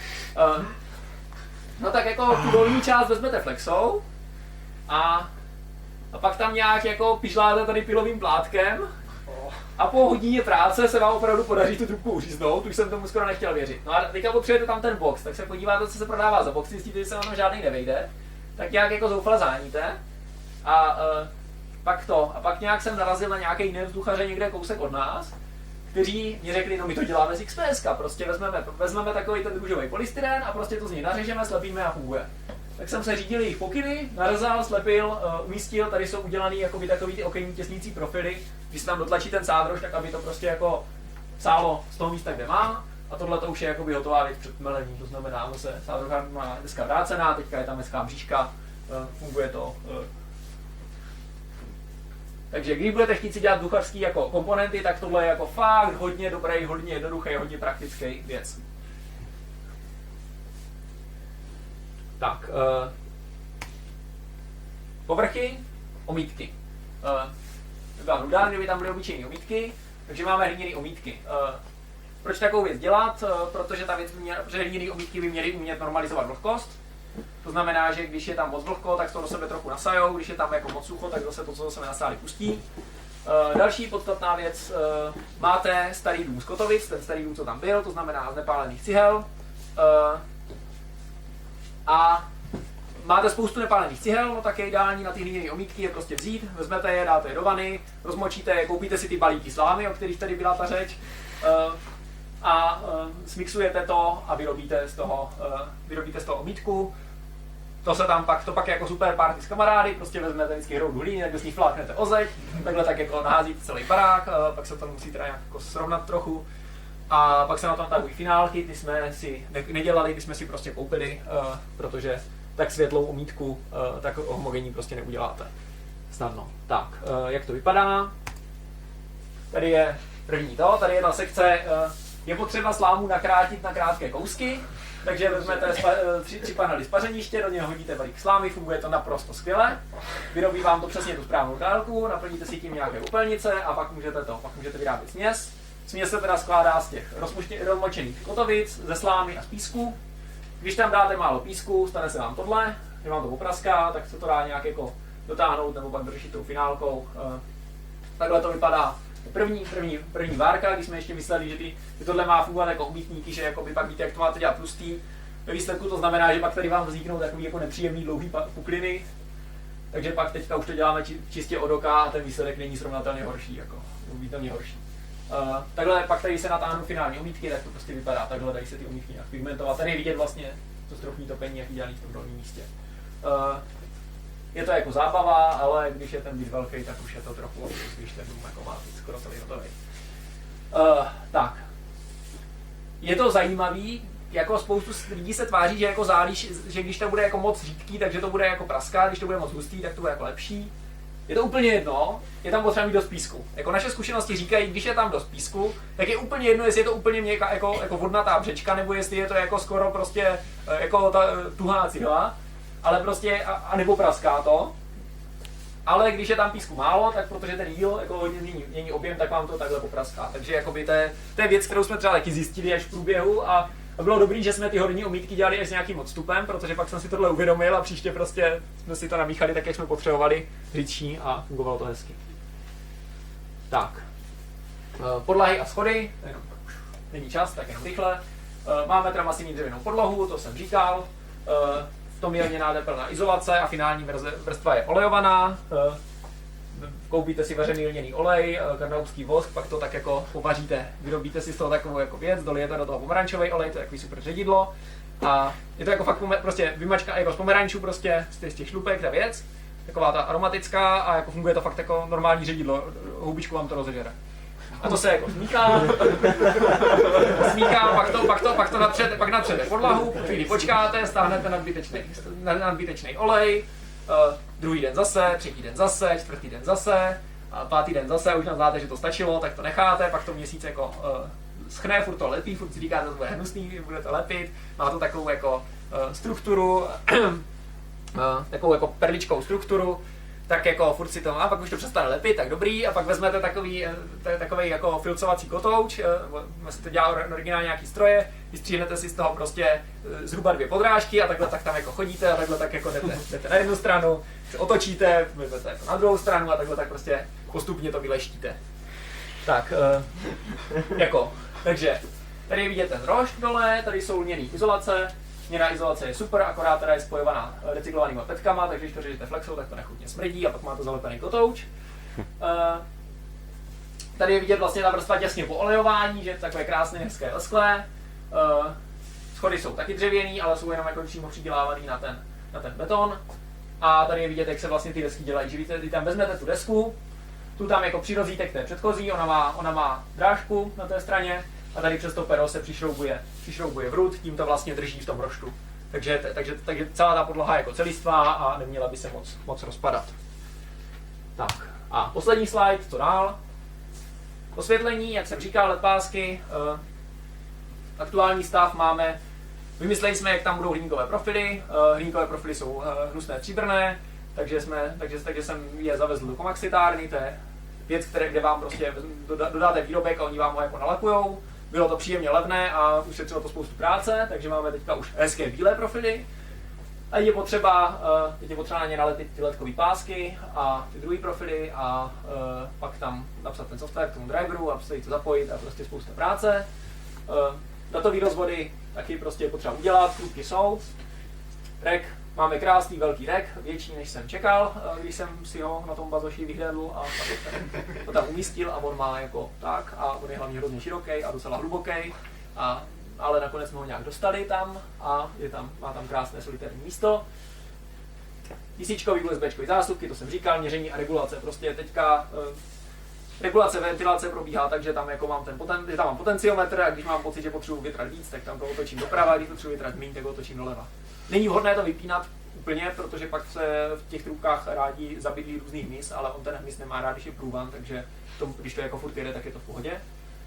No tak jako tu dolní část vezmete flexou a pak tam nějak jako pišláte tady pilovým plátkem a po hodině práce se vám opravdu podaří tu trubku uříznout, už jsem tomu skoro nechtěl věřit. No a teďka potřebujete tam ten box, tak se podíváte, co se prodává za box, zjistíte, že se vám tam žádný nevejde, tak nějak jako zoufale záníte a pak nějak jsem narazil na nějaké jiné vzduchaře někde kousek od nás, kteří mi řekli, no my to děláme z XPS, prostě vezmeme takový ten růžový polystyren a prostě to z něj nařežeme, slepíme a funguje. Tak jsem se řídil jejich pokyny, narezal, slepil, umístil, tady jsou udělaný jakoby takový ty okenní těsnící profily, když se tam dotlačí ten sádrož, tak aby to prostě jako sálo z toho místa, kde má. A tohle to už je jakoby hotová věc před melením, to znamená, že se zárodka má dneska vrácená, teďka je tam hezká bříška, funguje to. Takže když budete chtít si dělat duchařský jako komponenty, tak tohle je jako fakt hodně dobrý, hodně jednoduchý, hodně praktický věc. Tak, povrchy, omítky. Byla nuda, kdyby tam byly obyčejné omítky, takže máme hliněné omítky. Proč takovou věc dělat? Protože hliněné omítky by měly umět normalizovat vlhkost. To znamená, že když je tam moc vlhko, tak to do sebe trochu nasajou, když je tam jako moc sucho, tak zase to, co do sebe nasáli, pustí. Další podstatná věc, máte starý dům z Kotovic, ten starý dům, co tam byl, to znamená z nepálených cihel. A máte spoustu nepálených cihel, no tak je ideální na ty hliněné omítky je prostě vzít, vezmete je, dáte je do vany, rozmočíte je, koupíte si ty balíky slámy, o kterých tady byla ta řeč, a smixujete to a vyrobíte z toho omítku. To pak je jako super party s kamarády, prostě vezmete vždycky hroudu hlíny, tak z ní fláknete o zeď, takhle tak jako naházíte celý barák, pak se to musí teda nějak jako srovnat trochu. A pak se na tom tahují finálky, ty jsme si nedělali, ty jsme si prostě koupili, protože tak světlou omítku, tak homogenní prostě neuděláte. Snadno. Tak, jak to vypadá? Tady je první tady je ta sekce, je potřeba slámu nakrátit na krátké kousky, takže vezmete 3 panely spařeniště, do něho hodíte balík slámy, funguje to naprosto skvěle. Vyrobí vám to přesně tu správnou délku, naplníte si tím nějaké upelnice a pak můžete vyrábět směs. Směs se teda skládá z těch rozmočených kotovic, ze slámy a z písku. Když tam dáte málo písku, stane se vám tohle, že vám to opraská, tak se to dá nějak jako dotáhnout nebo pak dořešit tou finálkou. Takhle to vypadá první várka, když jsme ještě mysleli, že tohle má fungovat jako omítníky, že jako by pak víte, jak to máte dělat tlustý. Ve výsledku to znamená, že pak tady vám vzniknou takový jako nepříjemný dlouhý pukliny, takže pak teďka už to děláme čistě od oka a ten výsledek není srovnatelně horší, jako viditelně horší. Takhle pak tady se natáhnou finální omítky, tak to prostě vypadá, takhle tady se ty omítky nějak pigmentovat. Tady je vidět vlastně to strofní topení, jak dělaný v tom dolním místě. Je to jako zábava, ale když je ten byt velký, tak už je to trochu, když ten dům jako má skoro celý hotový. Tak. Je to zajímavý, jako spoustu lidí se tváří, že jako že když to bude jako moc řídký, takže to bude jako praskat, když to bude moc hustý, tak to bude jako lepší. Je to úplně jedno, je tam potřeba mít dost písku. Jako naše zkušenosti říkají, když je tam dost písku, tak je úplně jedno, jestli je to úplně měkká, jako vodnatá břečka, nebo jestli je to jako skoro prostě jako ta tuhá cihla, ale prostě a nebo praská to. Ale když je tam písku málo, tak protože ten jíl jako hodně mění objem, tak vám to takhle popraská. Takže jakoby to je věc, kterou jsme třeba taky zjistili až v průběhu a bylo dobrý, že jsme ty horní omítky dělali až s nějakým odstupem, protože pak jsem si tohle uvědomil a příště prostě jsme si to namíchali tak, jak jsme potřebovali, řidší a fungovalo to hezky. Tak, podlahy a schody, jenom už není čas, tak jenom rychle. Máme teda masivní dřevěnou podlahu, to jsem říkal. V tom je lněná tepelná izolace a finální vrstva je olejovaná. Koupíte si vařený lněný olej, karnauský vosk, pak to tak jako povaříte, vyrobíte si z toho takovou jako věc, dolijete do toho pomerančový olej, to je takový super ředidlo. A je to jako fakt prostě vymačka jako z pomerančů, prostě z těch šlupek, ta věc, taková ta aromatická a jako funguje to fakt jako normální ředidlo, houbičku vám to rozežere. A to se jako smíká, pak to natřete podlahu, chvíli počkáte, stáhnete nadbytečný olej, druhý den zase, třetí den zase, čtvrtý den zase, a pátý den zase, už znáte, že to stačilo, tak to necháte, pak to měsíc jako schne, furt to lepí, furt si říkáte, že to bude hnusný, bude to lepit, má to takovou jako strukturu, takovou jako perličkou strukturu, tak jako furt si to, a pak už to přestane lepit, tak dobrý, a pak vezmete takový jako filcovací kotouč, se to dělá originálně nějaký stroje, vystříhnete si z toho prostě zhruba 2 podrážky a takhle tak tam jako chodíte a takhle tak jako jdete na jednu stranu, se otočíte, vezmete jako na druhou stranu a takhle tak prostě postupně to vyleštíte. Tak, takže tady je vidět ten rošt dole, tady jsou lněný izolace. Lněná izolace je super, akorát teda je spojovaná recyklovanýma petkama, takže když to řežete flexou, tak to nechutně smrdí a pak má to zalepený kotouč. Tady je vidět vlastně ta vrstva těsně po olejování, že je takové krásné, hezké lesklé. Schody jsou taky dřevěný, ale jsou jenom jako přímo přidělávaný na ten beton. A tady je vidět, jak se vlastně ty desky dělají, že víte, když tam vezmete tu desku, tu tam jako přirozíte k té předchozí, ona má drážku na té straně, a tady přes to pero se přišroubuje vrut, tím to vlastně drží v tom roštu. Takže celá ta podlaha je jako celistvá a neměla by se moc rozpadat. Tak a poslední slide, co dál? Osvětlení, jak jsem říkal, LED pásky. Aktuální stav máme, vymysleli jsme, jak tam budou hliníkové profily. Hliníkové profily jsou hnusné stříbrné, takže jsem je zavezl do komaxitárny, to je věc, kde vám prostě dodáte výrobek a oni vám ho jako nalakujou. Bylo to příjemně levné a ušetřilo to spoustu práce, takže máme teďka už hezké bílé profily. A teď je potřeba na ně nalepit ty ledkové pásky a ty druhé profily a pak tam napsat ten software k tomu driveru a prostě to zapojit a prostě spousta práce. Datové rozvody taky prostě je potřeba udělat, trubky jsou. Rack, máme krásný velký rack, větší než jsem čekal, když jsem si ho na tom bazoši vyhlédl a to tam umístil a on má jako tak a on je hlavně hrozně široký a docela hluboký. Ale nakonec jsme ho nějak dostali tam a má tam krásné solitérní místo. Tisíčkový USB zásuvky, to jsem říkal, měření a regulace. Prostě teďka regulace ventilace probíhá tak, že tam jako mám mám potenciometr a když mám pocit, že potřebuji větrat víc, tak tam to otočím doprava, když potřebuji větrat méně, tak ho otočím doleva. Není vhodné to vypínat úplně, protože pak se v těch trubkách rádi zabydlí různý hmyz, ale on ten hmyz nemá rád, když je průvan, takže když to jako furt jede, tak je to v pohodě.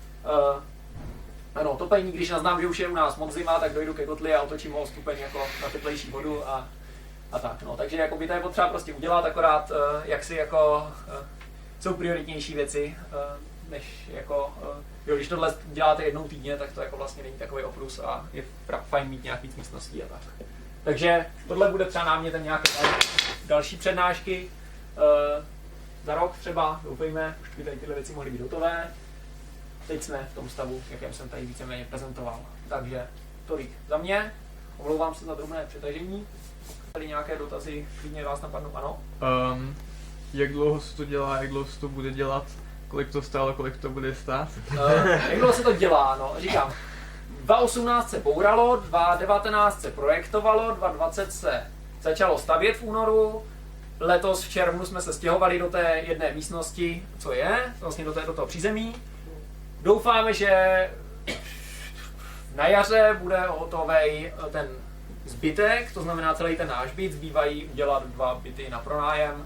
Ano, topení, když naznám, že už je u nás moc zima, tak dojdu ke kotli a otočím ho o stupeň jako na teplejší vodu a tak. No, takže jako by to je potřeba prostě udělat, akorát jak si jako jsou prioritnější věci, než jako, když tohle děláte jednou týdně, tak to jako vlastně není takový oprus a je fajn mít nějak víc místností a tak. Takže tohle bude třeba námětem nějaké další přednášky. Za rok třeba, doufejme, už by tady tyhle věci mohly být hotové. Teď jsme v tom stavu, jakém jsem tady víceméně prezentoval. Takže tolik za mě. Omlouvám se za drobné přetažení. Tady nějaké dotazy, klidně vás napadnou, ano? Jak dlouho se to dělá, jak dlouho se to bude dělat, kolik to stálo, kolik to bude stát? Jak dlouho se to dělá, no, říkám. 2018 se bouralo, 2019 se projektovalo, 2020 se začalo stavět v únoru, letos v červnu jsme se stěhovali do té jedné místnosti, co je, vlastně do toho přízemí. Doufáme, že na jaře bude hotový ten zbytek, to znamená celý ten náš byt, zbývají udělat 2 byty na pronájem.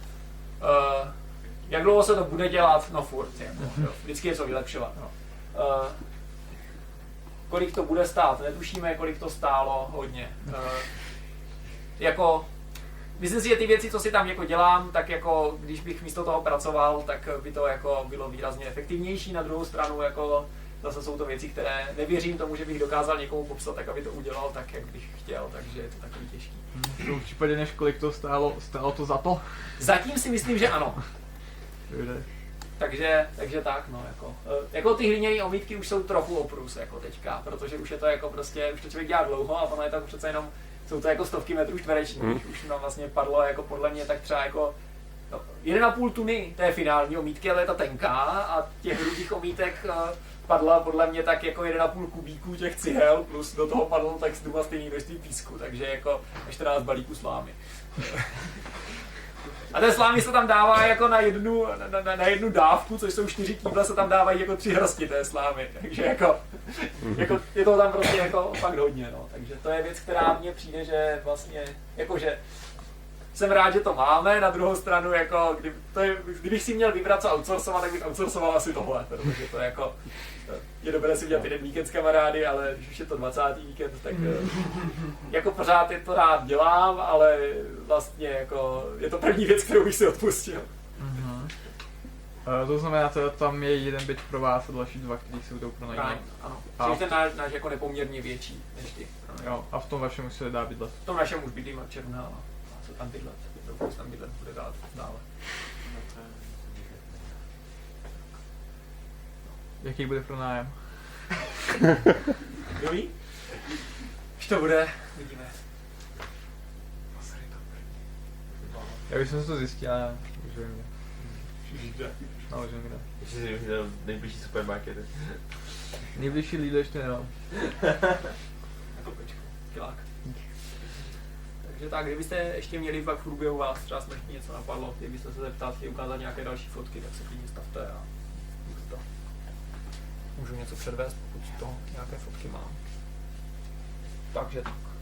Jak dlouho se to bude dělat? No furt, jako, vždycky je co vylepšovat. No. Kolik to bude stát? Netušíme, kolik to stálo hodně. Myslím si, že ty věci, co si tam jako dělám, tak jako když bych místo toho pracoval, tak by to jako bylo výrazně efektivnější. Na druhou stranu jako zase jsou to věci, které nevěřím tomu, že bych dokázal někomu popsat tak, aby to udělal tak, jak bych chtěl, takže je to takový těžký. V případě, než kolik to stálo to za to? Zatím si myslím, že ano. Takže tak, no, jako ty hliněné omítky už jsou trochu oprus, jako teďka, protože už je to jako prostě, už to člověk dělá dlouho a ono je to přece jenom, jsou to jako stovky metrů čtverečních, už nám vlastně padlo jako podle mě tak třeba jako 1,5 tuny té finální omítky, ale je ta tenká a těch hrubých omítek padla podle mě tak jako 1,5 kubíku těch cihel, plus do toho padlo tak zhruba stejný množství písku, takže jako 14 balíků slámy. A té slámy se tam dává jako na jednu dávku, což jsou 4 kýble, se tam dávají jako 3 hrsti té slámy, takže jako je to tam prostě jako fakt hodně, no. Takže to je věc, která mně přijde, že vlastně, jakože jsem rád, že to máme, na druhou stranu, jako, kdybych si měl vybrat co outsourcovat, tak bych outsourcoval asi tohle, protože to jako, je dobré si udělat jeden víkend s kamarády, ale když už je to 20. víkend, tak jako pořád je to rád dělám, ale vlastně jako, je to první věc, kterou bych si odpustil. To znamená, že tam je jeden byt pro vás a další 2, kteří se budou pronajímat. Ano, ten náš jako nepoměrně větší než ty. Jo, a v tom vašem už se dá bydlet. V tom našem už bydlím od června a se tam bydlet. Doufám, že tam bydlet bude dát dále. Jaký bude pronájem? Kdo ví? Už to bude, vidíme. Já bych se to zjistil, ale už vím, kde. No, už vím, kde. Ještě si viděl nejbližší supermarkety. Nejbližší Lidl ještě nemám. Kilák. Takže tak, kdybyste ještě měli pak v průběhu vás třeba smrtně něco napadlo, kdybyste se zeptat, chtěli ukázat nějaké další fotky, tak se klidně stavte a to. můžu něco předvést, pokud to nějaké fotky mám. Takže tak.